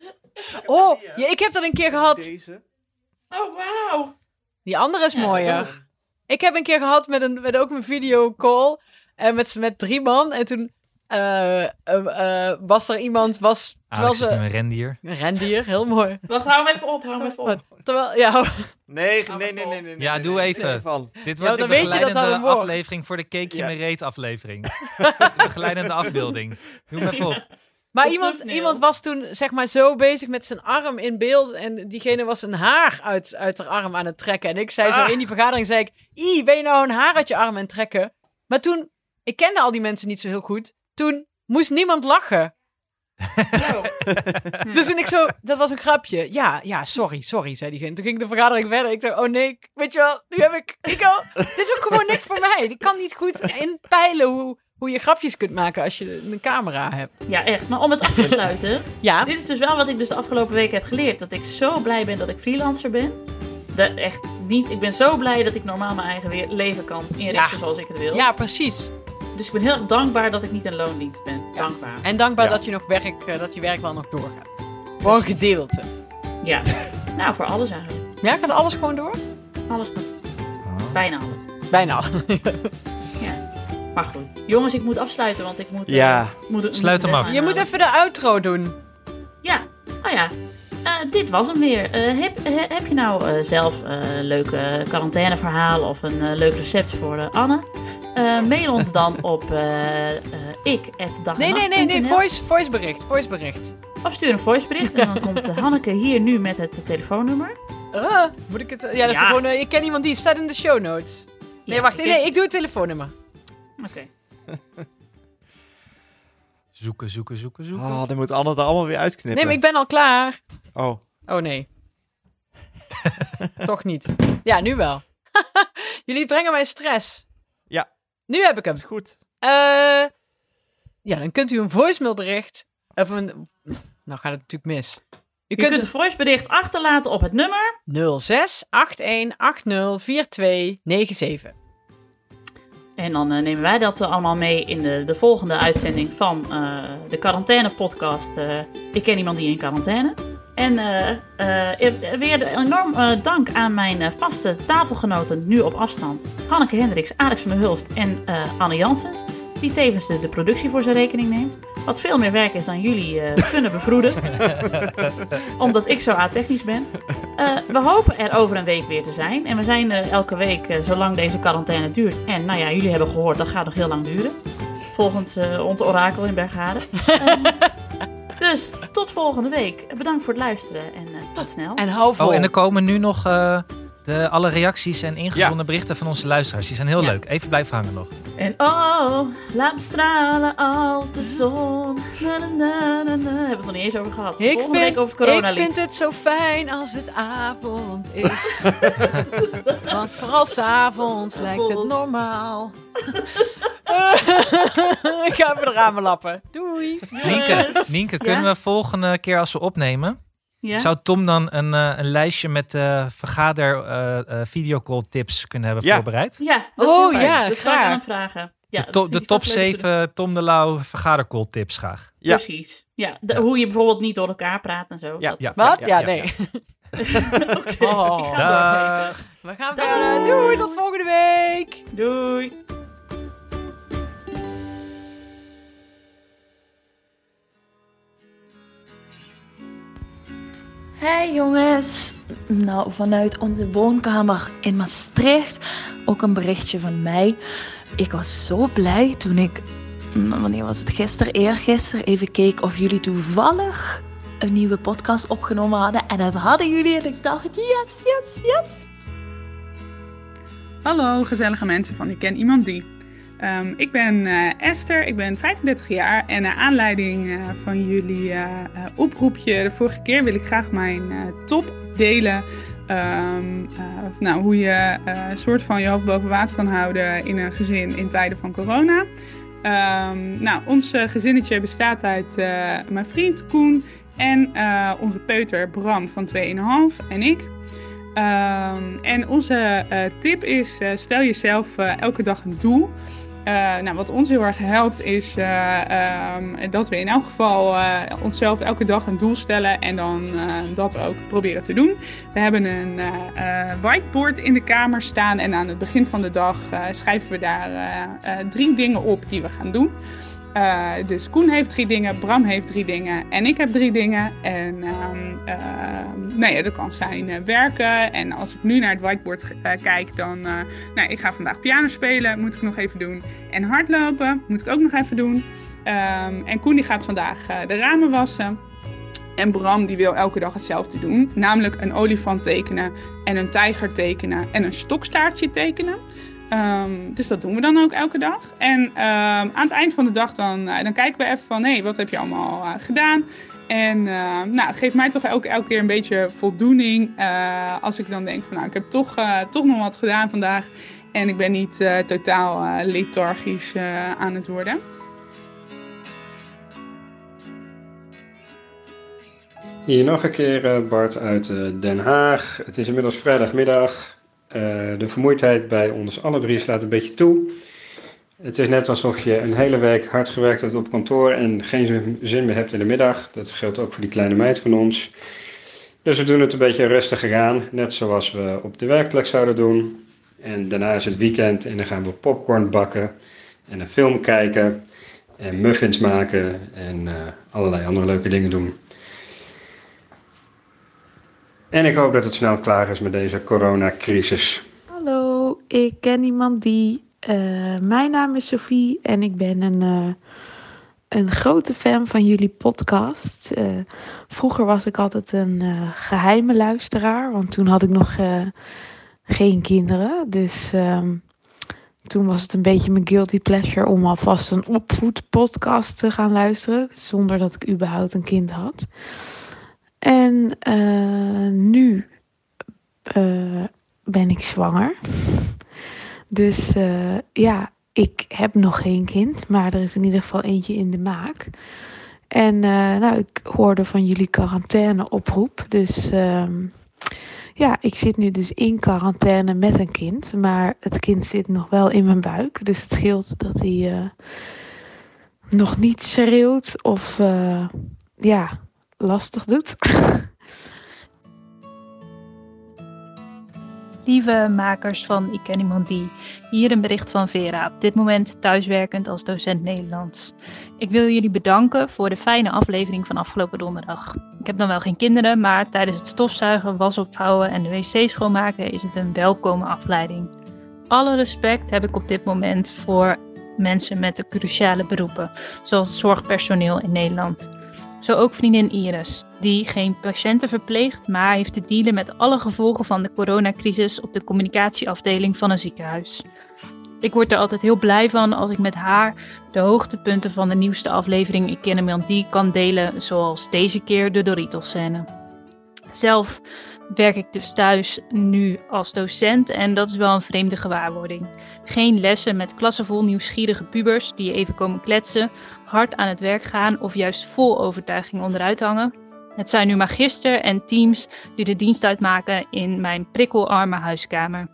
S3: Oh, ja, ik heb dat een keer gehad.
S6: Deze.
S4: Oh, wauw.
S3: Die andere is ja, mooier. Ik heb een keer gehad met, een, met ook een videocall. En met, met drie man. En toen uh, uh, uh, was er iemand... Was,
S5: Alex
S3: ze,
S5: is nu een rendier.
S3: Een rendier, heel mooi.
S4: Wacht, hou hem even op, hou hem even op.
S3: Terwijl, ja,
S6: nee, nee, nee, nee, nee.
S5: Ja,
S6: nee,
S5: doe
S6: nee,
S5: even.
S6: nee,
S5: Dit
S3: ja,
S5: wordt de begeleidende aflevering voor de Keekje ja. me reet aflevering. De begeleidende afbeelding. Doe hem even op.
S3: Maar iemand, iemand was toen zeg maar zo bezig met zijn arm in beeld. En diegene was een haar uit, uit haar arm aan het trekken. En ik zei ah. zo in die vergadering, zei ik... Ie, ben je nou een haar uit je arm aan het trekken? Maar toen, ik kende al die mensen niet zo heel goed. Toen moest niemand lachen. No. Dus toen ik zo, dat was een grapje. Ja, ja, sorry, sorry, zei diegene. Toen ging de vergadering verder. Ik dacht, oh nee, weet je wel, nu heb ik... ik al, dit is ook gewoon niks voor mij. Ik kan niet goed inpeilen hoe... hoe je grapjes kunt maken als je een camera hebt.
S4: Ja, echt. Maar om het af te sluiten.
S3: Ja.
S4: Dit is dus wel wat ik dus de afgelopen weken heb geleerd. Dat ik zo blij ben dat ik freelancer ben. Dat echt niet, ik ben zo blij dat ik normaal mijn eigen weer, leven kan inrichten ja. zoals ik het wil.
S3: Ja, precies.
S4: Dus ik ben heel erg dankbaar dat ik niet in loondienst ben.
S3: Ja.
S4: Dankbaar.
S3: En dankbaar
S6: ja.
S3: dat je nog werk, uh, dat je werk wel nog doorgaat. Voor een gedeelte.
S4: Ja. Nou, voor alles eigenlijk.
S3: Ja, gaat alles gewoon door?
S4: Alles goed. Oh. Bijna alles.
S3: Bijna alles.
S4: Ja. Maar goed. Jongens, ik moet afsluiten, want ik moet...
S6: Ja.
S4: Uh, moet,
S5: Sluit
S4: moet
S5: hem af.
S3: Je moet even de outro doen.
S4: Ja. Oh ja. Uh, dit was hem weer. Uh, heb, uh, heb je nou uh, zelf een uh, leuke quarantaineverhaal of een uh, leuk recept voor uh, Anne? Uh, mail ons dan op uh, uh, ik at dag en nacht punt n l.
S3: Nee, nee, nee, nee. Voice, voicebericht. Voicebericht.
S4: Of stuur een voicebericht en dan komt uh, Hanneke hier nu met het uh, telefoonnummer.
S3: Uh, moet ik het... Ja, dat is
S4: ja.
S3: gewoon... Uh, ik ken iemand die staat in de show notes. Nee,
S4: ja,
S3: wacht.
S4: ik
S3: Nee, ik doe het telefoonnummer.
S4: Oké. Okay.
S5: Zoeken, zoeken, zoeken, zoeken.
S6: Oh, dan moet Anne er allemaal weer uitknippen.
S3: Nee, maar ik ben al klaar.
S6: Oh.
S3: Oh nee. Toch niet. Ja, nu wel. Jullie brengen mij stress.
S6: Ja.
S3: Nu heb ik hem.
S6: Is goed.
S3: Uh, ja, dan kunt u een voicemailbericht... Of een... Nou gaat het natuurlijk mis. U
S4: Je
S3: kunt,
S4: kunt een voicebericht achterlaten op het nummer...
S3: nul zes acht een acht nul vier twee negen zeven.
S4: En dan uh, nemen wij dat uh, allemaal mee in de, de volgende uitzending van uh, de quarantaine-podcast. Uh, ik ken iemand die in quarantaine. En uh, uh, weer enorm uh, dank aan mijn uh, vaste tafelgenoten nu op afstand. Hanneke Hendricks, Alex van der Hulst en uh, Anne Janssens. Die tevens de, de productie voor zijn rekening neemt. Wat veel meer werk is dan jullie uh, kunnen bevroeden. Omdat ik zo atechnisch ben. Uh, we hopen er over een week weer te zijn. En we zijn er elke week uh, zolang deze quarantaine duurt. En nou ja, jullie hebben gehoord, dat gaat nog heel lang duren. Volgens uh, ons orakel in Berghade. um, dus tot volgende week. Bedankt voor het luisteren en uh, tot snel.
S3: En hou vol.
S5: Oh, en er komen nu nog uh, de, alle reacties en ingezonden ja. berichten van onze luisteraars. Die zijn heel ja. leuk. Even blijven hangen nog.
S4: En oh, laat me stralen als de zon. Na, na, na, na, na. Hebben we het nog niet eens over gehad.
S3: Ik
S4: Volgende
S3: vind,
S4: week over het coronalied.
S3: Ik vind het zo fijn als het avond is. Want vooral 's avonds lijkt het normaal. Ik ga even de ramen lappen. Doei.
S5: Nienke, Nienke kunnen ja? we volgende keer als we opnemen... Ja? Zou Tom dan een, uh, een lijstje met uh, vergader uh, uh, videocall tips kunnen hebben
S6: ja.
S5: voorbereid?
S4: Ja, dat is
S3: oh,
S4: heel
S3: ja,
S4: dat zou ik aan hem vragen. Ja,
S5: de to- de top zeven Tom de Lauw vergadercall tips graag.
S6: Ja.
S4: Precies. Ja, de, ja. Hoe je bijvoorbeeld niet door elkaar praat en zo.
S6: Ja.
S4: Dat...
S3: Ja. Wat? Ja, ja, ja nee.
S4: Ja. Oké, okay,
S3: oh, dag. We gaan verder. Doei, tot volgende week.
S4: Doei.
S8: Hey jongens, nou vanuit onze woonkamer in Maastricht ook een berichtje van mij. Ik was zo blij toen ik, wanneer was het, gisteren, eergisteren even keek of jullie toevallig een nieuwe podcast opgenomen hadden. En dat hadden jullie en ik dacht yes, yes, yes.
S9: Hallo gezellige mensen van Ik Ken Iemand Die. Um, ik ben uh, Esther, ik ben vijfendertig jaar en naar aanleiding uh, van jullie uh, uh, oproepje de vorige keer wil ik graag mijn uh, top delen. Um, uh, nou, hoe je uh, soort van je hoofd boven water kan houden in een gezin in tijden van corona. Um, nou, ons uh, gezinnetje bestaat uit uh, mijn vriend Koen en uh, onze peuter Bram van twee komma vijf en ik. Um, en onze uh, tip is, uh, stel jezelf uh, elke dag een doel. Uh, nou, wat ons heel erg helpt is uh, um, dat we in elk geval uh, onszelf elke dag een doel stellen en dan uh, dat ook proberen te doen. We hebben een uh, uh, whiteboard in de kamer staan en aan het begin van de dag uh, schrijven we daar uh, uh, drie dingen op die we gaan doen. Uh, dus Koen heeft drie dingen, Bram heeft drie dingen en ik heb drie dingen. En uh, uh, nou ja, dat kan zijn uh, werken. En als ik nu naar het whiteboard uh, kijk, dan... Uh, nou, ik ga vandaag piano spelen, moet ik nog even doen. En hardlopen, moet ik ook nog even doen. Um, en Koen die gaat vandaag uh, de ramen wassen. En Bram die wil elke dag hetzelfde doen. Namelijk een olifant tekenen en een tijger tekenen en een stokstaartje tekenen. Um, dus dat doen we dan ook elke dag. En um, aan het eind van de dag dan, uh, dan kijken we even van... hé, hey, wat heb je allemaal uh, gedaan? En uh, nou, het geeft mij toch elke, elke keer een beetje voldoening... Uh, als ik dan denk van nou, ik heb toch, uh, toch nog wat gedaan vandaag... en ik ben niet uh, totaal uh, lethargisch uh, aan het worden.
S10: Hier nog een keer uh, Bart uit uh, Den Haag. Het is inmiddels vrijdagmiddag... Uh, de vermoeidheid bij ons alle drie slaat een beetje toe. Het is net alsof je een hele week hard gewerkt hebt op kantoor en geen zin meer hebt in de middag. Dat geldt ook voor die kleine meid van ons. Dus we doen het een beetje rustiger aan, net zoals we op de werkplek zouden doen. En daarna is het weekend en dan gaan we popcorn bakken en een film kijken en muffins maken en uh, allerlei andere leuke dingen doen. En ik hoop dat het snel klaar is met deze coronacrisis.
S8: Hallo, ik ken iemand die... Uh, mijn naam is Sophie en ik ben een, uh, een grote fan van jullie podcast. Uh, vroeger was ik altijd een uh, geheime luisteraar, want toen had ik nog uh, geen kinderen. Dus um, toen was het een beetje mijn guilty pleasure om alvast een opvoedpodcast te gaan luisteren. Zonder dat ik überhaupt een kind had. En uh, nu uh, ben ik zwanger. Dus uh, ja, ik heb nog geen kind. Maar er is in ieder geval eentje in de maak. En uh, nou, ik hoorde van jullie quarantaine-oproep. Dus uh, ja, ik zit nu dus in quarantaine met een kind. Maar het kind zit nog wel in mijn buik. Dus het scheelt dat hij uh, nog niet schreeuwt of uh, ja, lastig doet.
S11: Lieve makers van Ik Ken Iemand Die, hier een bericht van Vera, op dit moment thuiswerkend als docent Nederlands. Ik wil jullie bedanken voor de fijne aflevering van afgelopen donderdag. Ik heb dan wel geen kinderen, maar tijdens het stofzuigen, was opvouwen en de wc schoonmaken is het een welkome afleiding. Alle respect heb ik op dit moment voor mensen met de cruciale beroepen, zoals zorgpersoneel in Nederland. Zo ook vriendin Iris, die geen patiënten verpleegt, maar heeft te dealen met alle gevolgen van de coronacrisis op de communicatieafdeling van een ziekenhuis. Ik word er altijd heel blij van als ik met haar de hoogtepunten van de nieuwste aflevering Ik Ken Iemand Die kan delen, zoals deze keer de Doritos-scène. Zelf werk ik dus thuis nu als docent en dat is wel een vreemde gewaarwording. Geen lessen met klassen vol nieuwsgierige pubers die even komen kletsen, hard aan het werk gaan of juist vol overtuiging onderuit hangen. Het zijn nu magister en teams die de dienst uitmaken in mijn prikkelarme huiskamer.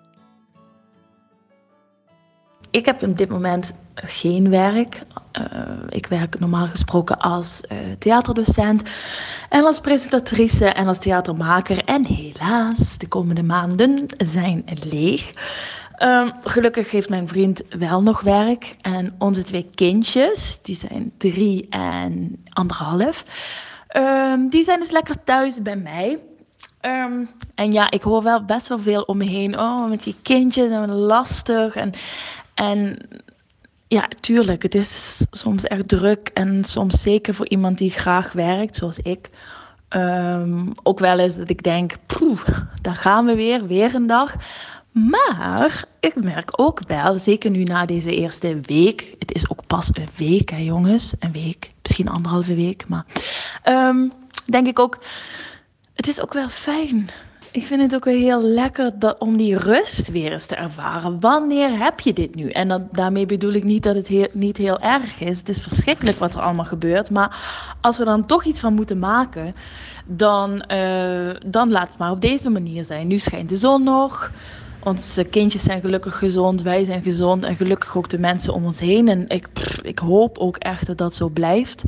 S8: Ik heb op dit moment geen werk. Uh, ik werk normaal gesproken als uh, theaterdocent en als presentatrice en als theatermaker. En helaas, de komende maanden zijn leeg. Um, gelukkig heeft mijn vriend wel nog werk. En onze twee kindjes, die zijn drie en anderhalf, um, die zijn dus lekker thuis bij mij. Um, en ja, ik hoor wel best wel veel om me heen. Oh, met die kindjes en lastig. En, en ja, tuurlijk, het is soms echt druk. En soms zeker voor iemand die graag werkt, zoals ik. Um, ook wel eens dat ik denk, poeh, daar gaan we weer, weer een dag. Maar ik merk ook wel, zeker nu na deze eerste week. Het is ook pas een week, hè jongens. Een week, misschien anderhalve week. Maar um, denk ik ook, het is ook wel fijn. Ik vind het ook wel heel lekker dat, om die rust weer eens te ervaren. Wanneer heb je dit nu? En dat, daarmee bedoel ik niet dat het heel, niet heel erg is. Het is verschrikkelijk wat er allemaal gebeurt. Maar als we dan toch iets van moeten maken, dan, uh, dan laat het maar op deze manier zijn. Nu schijnt de zon nog. Onze kindjes zijn gelukkig gezond, wij zijn gezond en gelukkig ook de mensen om ons heen. En ik, pff, ik hoop ook echt dat dat zo blijft.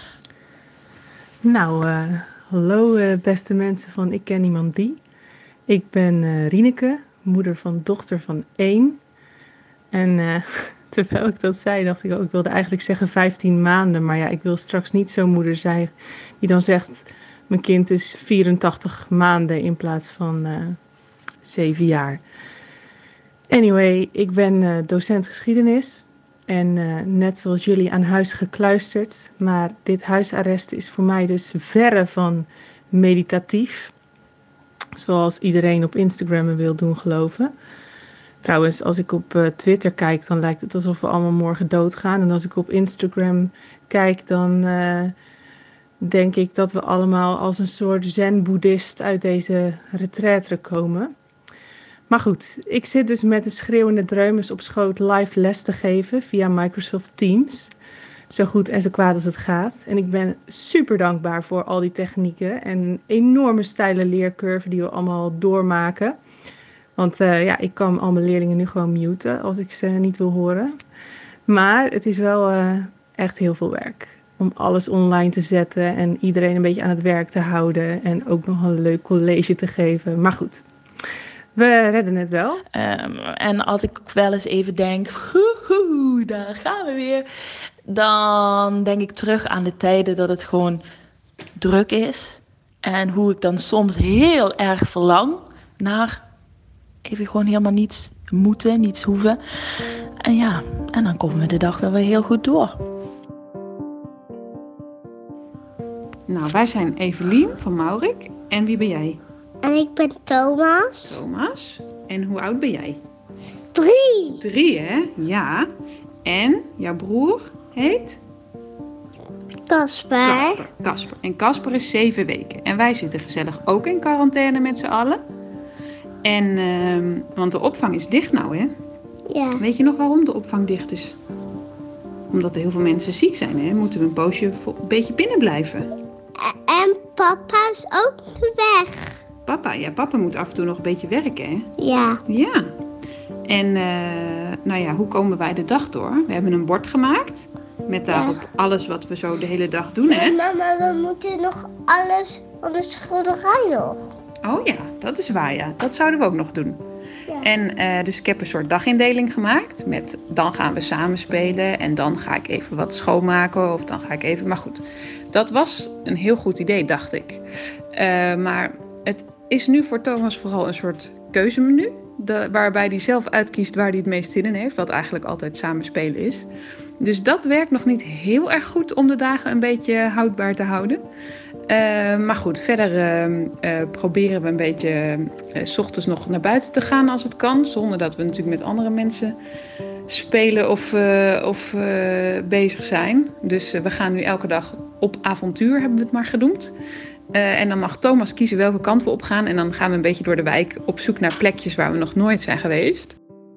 S12: Nou, uh, hallo uh, beste mensen van Ik Ken Iemand Die. Ik ben uh, Rieneke, moeder van dochter van één. En uh, terwijl ik dat zei, dacht ik ook, ik wilde eigenlijk zeggen vijftien maanden. Maar ja, ik wil straks niet zo'n moeder zijn die dan zegt, mijn kind is vierentachtig maanden in plaats van uh, zeven jaar. Anyway, ik ben uh, docent geschiedenis. En uh, net zoals jullie aan huis gekluisterd. Maar dit huisarrest is voor mij dus verre van meditatief. Zoals iedereen op Instagram me wil doen geloven. Trouwens, als ik op uh, Twitter kijk, dan lijkt het alsof we allemaal morgen doodgaan. En als ik op Instagram kijk, dan uh, denk ik dat we allemaal als een soort zen-boeddhist uit deze retraite komen. Maar goed, ik zit dus met de schreeuwende dreumes op schoot live les te geven via Microsoft Teams. Zo goed en zo kwaad als het gaat. En ik ben super dankbaar voor al die technieken en een enorme steile leercurve die we allemaal doormaken. Want uh, ja, ik kan al mijn leerlingen nu gewoon muten als ik ze niet wil horen. Maar het is wel uh, echt heel veel werk om alles online te zetten en iedereen een beetje aan het werk te houden. En ook nog een leuk college te geven. Maar goed, we redden het wel.
S8: Um, en als ik ook wel eens even denk, hoehoe, daar gaan we weer. Dan denk ik terug aan de tijden dat het gewoon druk is. En hoe ik dan soms heel erg verlang naar even gewoon helemaal niets moeten, niets hoeven. En ja, en dan komen we de dag wel weer heel goed door.
S9: Nou, wij zijn Evelien van Maurik. En wie ben jij?
S13: En ik ben Thomas.
S9: Thomas. En hoe oud ben jij? Drie. Drie, hè? Ja. En jouw broer heet?
S13: Casper.
S9: Casper. Casper. En Casper is zeven weken. En wij zitten gezellig ook in quarantaine met z'n allen. En, uh, want de opvang is dicht nou, hè?
S13: Ja.
S9: Weet je nog waarom de opvang dicht is? Omdat er heel veel mensen ziek zijn, hè? Moeten we een poosje vo- een beetje binnen blijven.
S13: En papa is ook weg.
S9: Papa, ja, papa moet af en toe nog een beetje werken, hè?
S13: Ja.
S9: Ja. En, uh, nou ja, hoe komen wij de dag door? We hebben een bord gemaakt. Met daarop ja. alles wat we zo de hele dag doen, hè?
S13: Mama, we moeten nog alles van de schilderij nog.
S9: Oh ja, dat is waar, ja. Dat zouden we ook nog doen. Ja. En uh, dus ik heb een soort dagindeling gemaakt. Met dan gaan we samen spelen. En dan ga ik even wat schoonmaken. Of dan ga ik even... Maar goed, dat was een heel goed idee, dacht ik. Uh, maar het is nu voor Thomas vooral een soort keuzemenu. De, waarbij hij zelf uitkiest waar hij het meest zin in heeft. Wat eigenlijk altijd samen spelen is. Dus dat werkt nog niet heel erg goed om de dagen een beetje houdbaar te houden. Uh, maar goed, verder uh, uh, proberen we een beetje uh, 's ochtends nog naar buiten te gaan als het kan. Zonder dat we natuurlijk met andere mensen spelen of, uh, of uh, bezig zijn. Dus uh, we gaan nu elke dag op avontuur, hebben we het maar genoemd. Uh, en dan mag Thomas kiezen welke kant we op gaan. En dan gaan we een beetje door de wijk op zoek naar plekjes waar we nog nooit zijn geweest.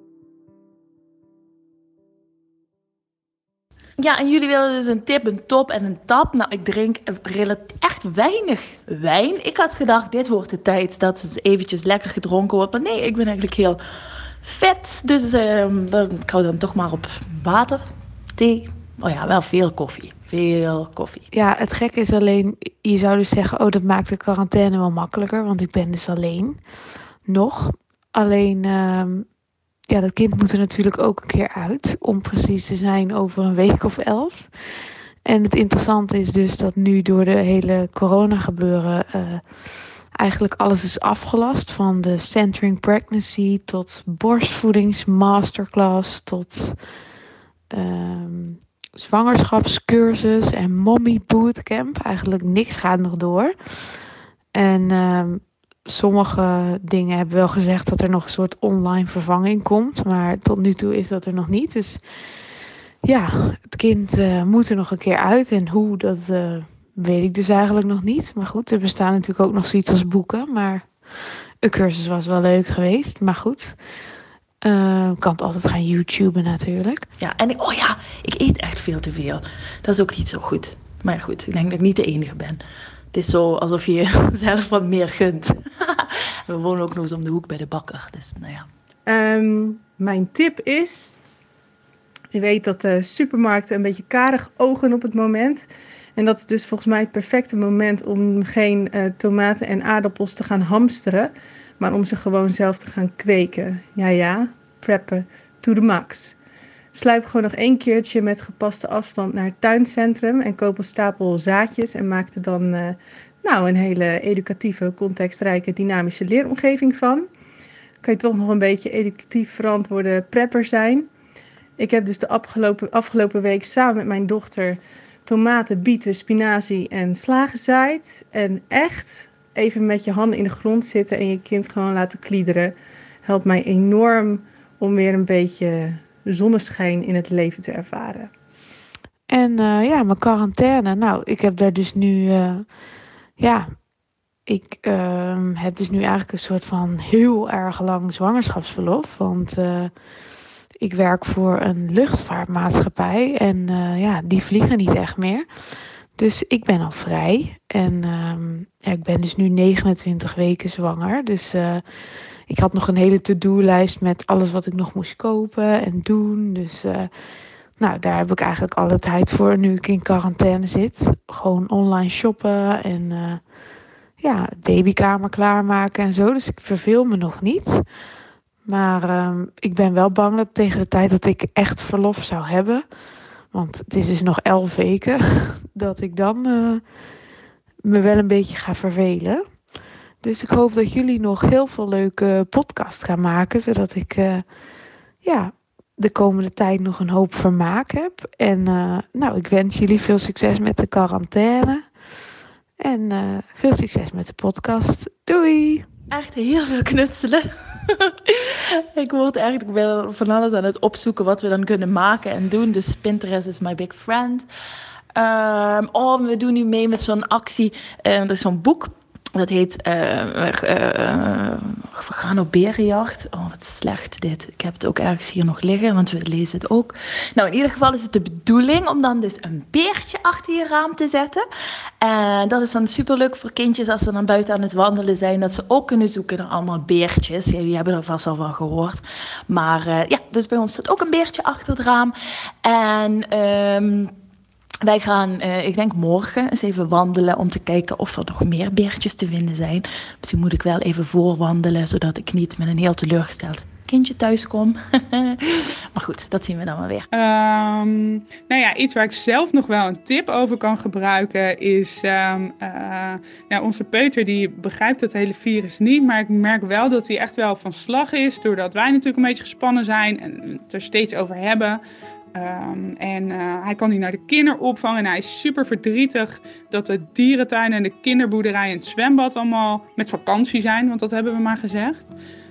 S8: Ja, en jullie willen dus een tip, een top en een tap. Nou, ik drink relatief echt weinig wijn. Ik had gedacht, dit wordt de tijd dat het eventjes lekker gedronken wordt. Maar nee, ik ben eigenlijk heel vet. Dus uh, dan, ik hou dan toch maar op water, thee. Oh ja, wel veel koffie. Veel koffie.
S14: Ja, het gekke is alleen, je zou dus zeggen, oh, dat maakt de quarantaine wel makkelijker. Want ik ben dus alleen. Nog. Alleen... Uh, Ja, dat kind moet er natuurlijk ook een keer uit, om precies te zijn over een week of elf. En het interessante is dus dat nu door de hele corona gebeuren uh, eigenlijk alles is afgelast. Van de Centering Pregnancy tot borstvoedingsmasterclass tot um, zwangerschapscursus en mommy bootcamp. Eigenlijk niks gaat nog door. En... Um, Sommige dingen hebben wel gezegd dat er nog een soort online vervanging komt. Maar tot nu toe is dat er nog niet. Dus ja, het kind uh, moet er nog een keer uit. En hoe, dat uh, weet ik dus eigenlijk nog niet. Maar goed, er bestaan natuurlijk ook nog zoiets als boeken. Maar een cursus was wel leuk geweest. Maar goed, uh, kan het altijd gaan YouTuben natuurlijk.
S8: Ja, en oh ja, ik eet echt veel te veel. Dat is ook niet zo goed. Maar goed, ik denk dat ik niet de enige ben. Het is zo alsof je zelf wat meer gunt. We wonen ook nog eens om de hoek bij de bakker. Dus nou ja.
S12: Um, mijn tip is... Je weet dat de supermarkten een beetje karig ogen op het moment. En dat is dus volgens mij het perfecte moment om geen uh, tomaten en aardappels te gaan hamsteren. Maar om ze gewoon zelf te gaan kweken. Ja ja, preppen to the max. Sluip gewoon nog één keertje met gepaste afstand naar het tuincentrum en koop een stapel zaadjes en maak er dan uh, nou, een hele educatieve, contextrijke, dynamische leeromgeving van. Kan je toch nog een beetje educatief verantwoorde prepper zijn. Ik heb dus de afgelopen, afgelopen week samen met mijn dochter tomaten, bieten, spinazie en sla gezaaid. En echt even met je handen in de grond zitten en je kind gewoon laten kliederen helpt mij enorm om weer een beetje zonneschijn in het leven te ervaren.
S14: En uh, ja, mijn quarantaine. Nou, ik heb daar dus nu... Uh, ja, ik uh, heb dus nu eigenlijk een soort van heel erg lang zwangerschapsverlof. Want uh, ik werk voor een luchtvaartmaatschappij. En uh, ja, die vliegen niet echt meer. Dus ik ben al vrij. En um, ja, ik ben dus nu negenentwintig weken zwanger. Dus... Uh, Ik had nog een hele to-do-lijst met alles wat ik nog moest kopen en doen. Dus uh, nou, daar heb ik eigenlijk alle tijd voor nu ik in quarantaine zit. Gewoon online shoppen en uh, ja, het babykamer klaarmaken en zo. Dus ik verveel me nog niet. Maar um, ik ben wel bang dat tegen de tijd dat ik echt verlof zou hebben... want het is dus nog elf weken... dat ik dan uh, me wel een beetje ga vervelen... Dus ik hoop dat jullie nog heel veel leuke podcasts gaan maken. Zodat ik uh, ja, de komende tijd nog een hoop vermaak heb. En uh, nou, ik wens jullie veel succes met de quarantaine. En uh, veel succes met de podcast. Doei!
S8: Echt heel veel knutselen. Ik word echt, ik ben van alles aan het opzoeken wat we dan kunnen maken en doen. Dus Pinterest is my big friend. Um, oh, we doen nu mee met zo'n actie. Uh, er is zo'n boek. Dat heet uh, uh, uh, We gaan op berenjacht. Oh, wat slecht dit. Ik heb het ook ergens hier nog liggen, want we lezen het ook. Nou, in ieder geval is het de bedoeling om dan dus een beertje achter je raam te zetten. En dat is dan superleuk voor kindjes als ze dan buiten aan het wandelen zijn. Dat ze ook kunnen zoeken naar allemaal beertjes. Ja, jullie hebben er vast al van gehoord. Maar uh, ja, dus bij ons staat ook een beertje achter het raam. En... Um, Wij gaan, uh, ik denk morgen, eens even wandelen om te kijken of er nog meer beertjes te vinden zijn. Misschien moet ik wel even voorwandelen, zodat ik niet met een heel teleurgesteld kindje thuis kom. Maar goed, dat zien we dan maar weer.
S9: Um, nou ja, iets waar ik zelf nog wel een tip over kan gebruiken is... Um, uh, ja, onze peuter die begrijpt het hele virus niet, maar ik merk wel dat hij echt wel van slag is, doordat wij natuurlijk een beetje gespannen zijn en het er steeds over hebben... Um, en uh, hij kan niet naar de kinderopvang en hij is super verdrietig dat de dierentuin en de kinderboerderij en het zwembad allemaal met vakantie zijn, want dat hebben we maar gezegd.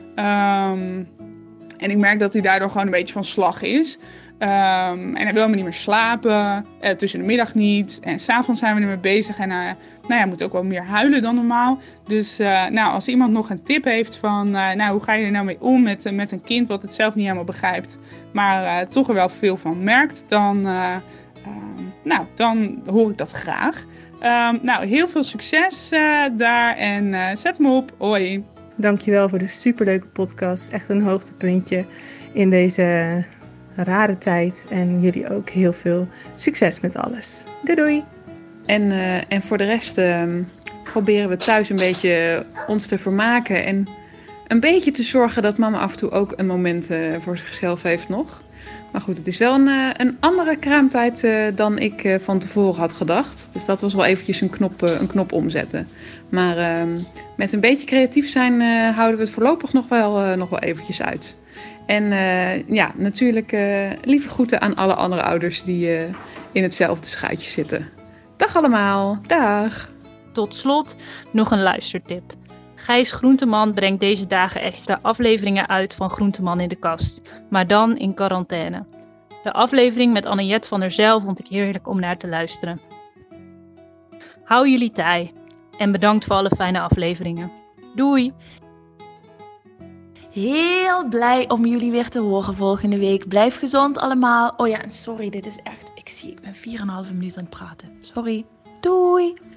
S9: Um, en ik merk dat hij daardoor gewoon een beetje van slag is. Um, en hij wil helemaal niet meer slapen, uh, tussen de middag niet. En s'avonds zijn we ermee bezig en hij uh, nou ja, moet ook wel meer huilen dan normaal. Dus uh, nou, als iemand nog een tip heeft van uh, nou, hoe ga je er nou mee om met, uh, met een kind wat het zelf niet helemaal begrijpt, maar uh, toch er wel veel van merkt, dan, uh, uh, nou, dan hoor ik dat graag. Um, nou, heel veel succes uh, daar en uh, zet hem op. Hoi.
S12: Dankjewel voor de superleuke podcast. Echt een hoogtepuntje in deze rare tijd. En jullie ook heel veel succes met alles. Doei doei.
S15: En, uh, en voor de rest uh, proberen we thuis een beetje ons te vermaken. En een beetje te zorgen dat mama af en toe ook een moment uh, voor zichzelf heeft nog. Maar goed, het is wel een, uh, een andere kraamtijd uh, dan ik uh, van tevoren had gedacht. Dus dat was wel eventjes een knop, uh, een knop omzetten. Maar uh, met een beetje creatief zijn uh, houden we het voorlopig nog wel, uh, nog wel eventjes uit. En uh, ja, natuurlijk uh, lieve groeten aan alle andere ouders die uh, in hetzelfde schuitje zitten. Dag allemaal, dag!
S11: Tot slot nog een luistertip. Gijs Groenteman brengt deze dagen extra afleveringen uit van Groenteman in de kast, maar dan in quarantaine. De aflevering met Anniette van der Zijl vond ik heerlijk om naar te luisteren. Hou jullie taai en bedankt voor alle fijne afleveringen. Doei!
S8: Heel blij om jullie weer te horen volgende week. Blijf gezond allemaal. Oh ja, en sorry, dit is echt... Ik zie, ik ben vier en een halve minuut aan het praten. Sorry. Doei!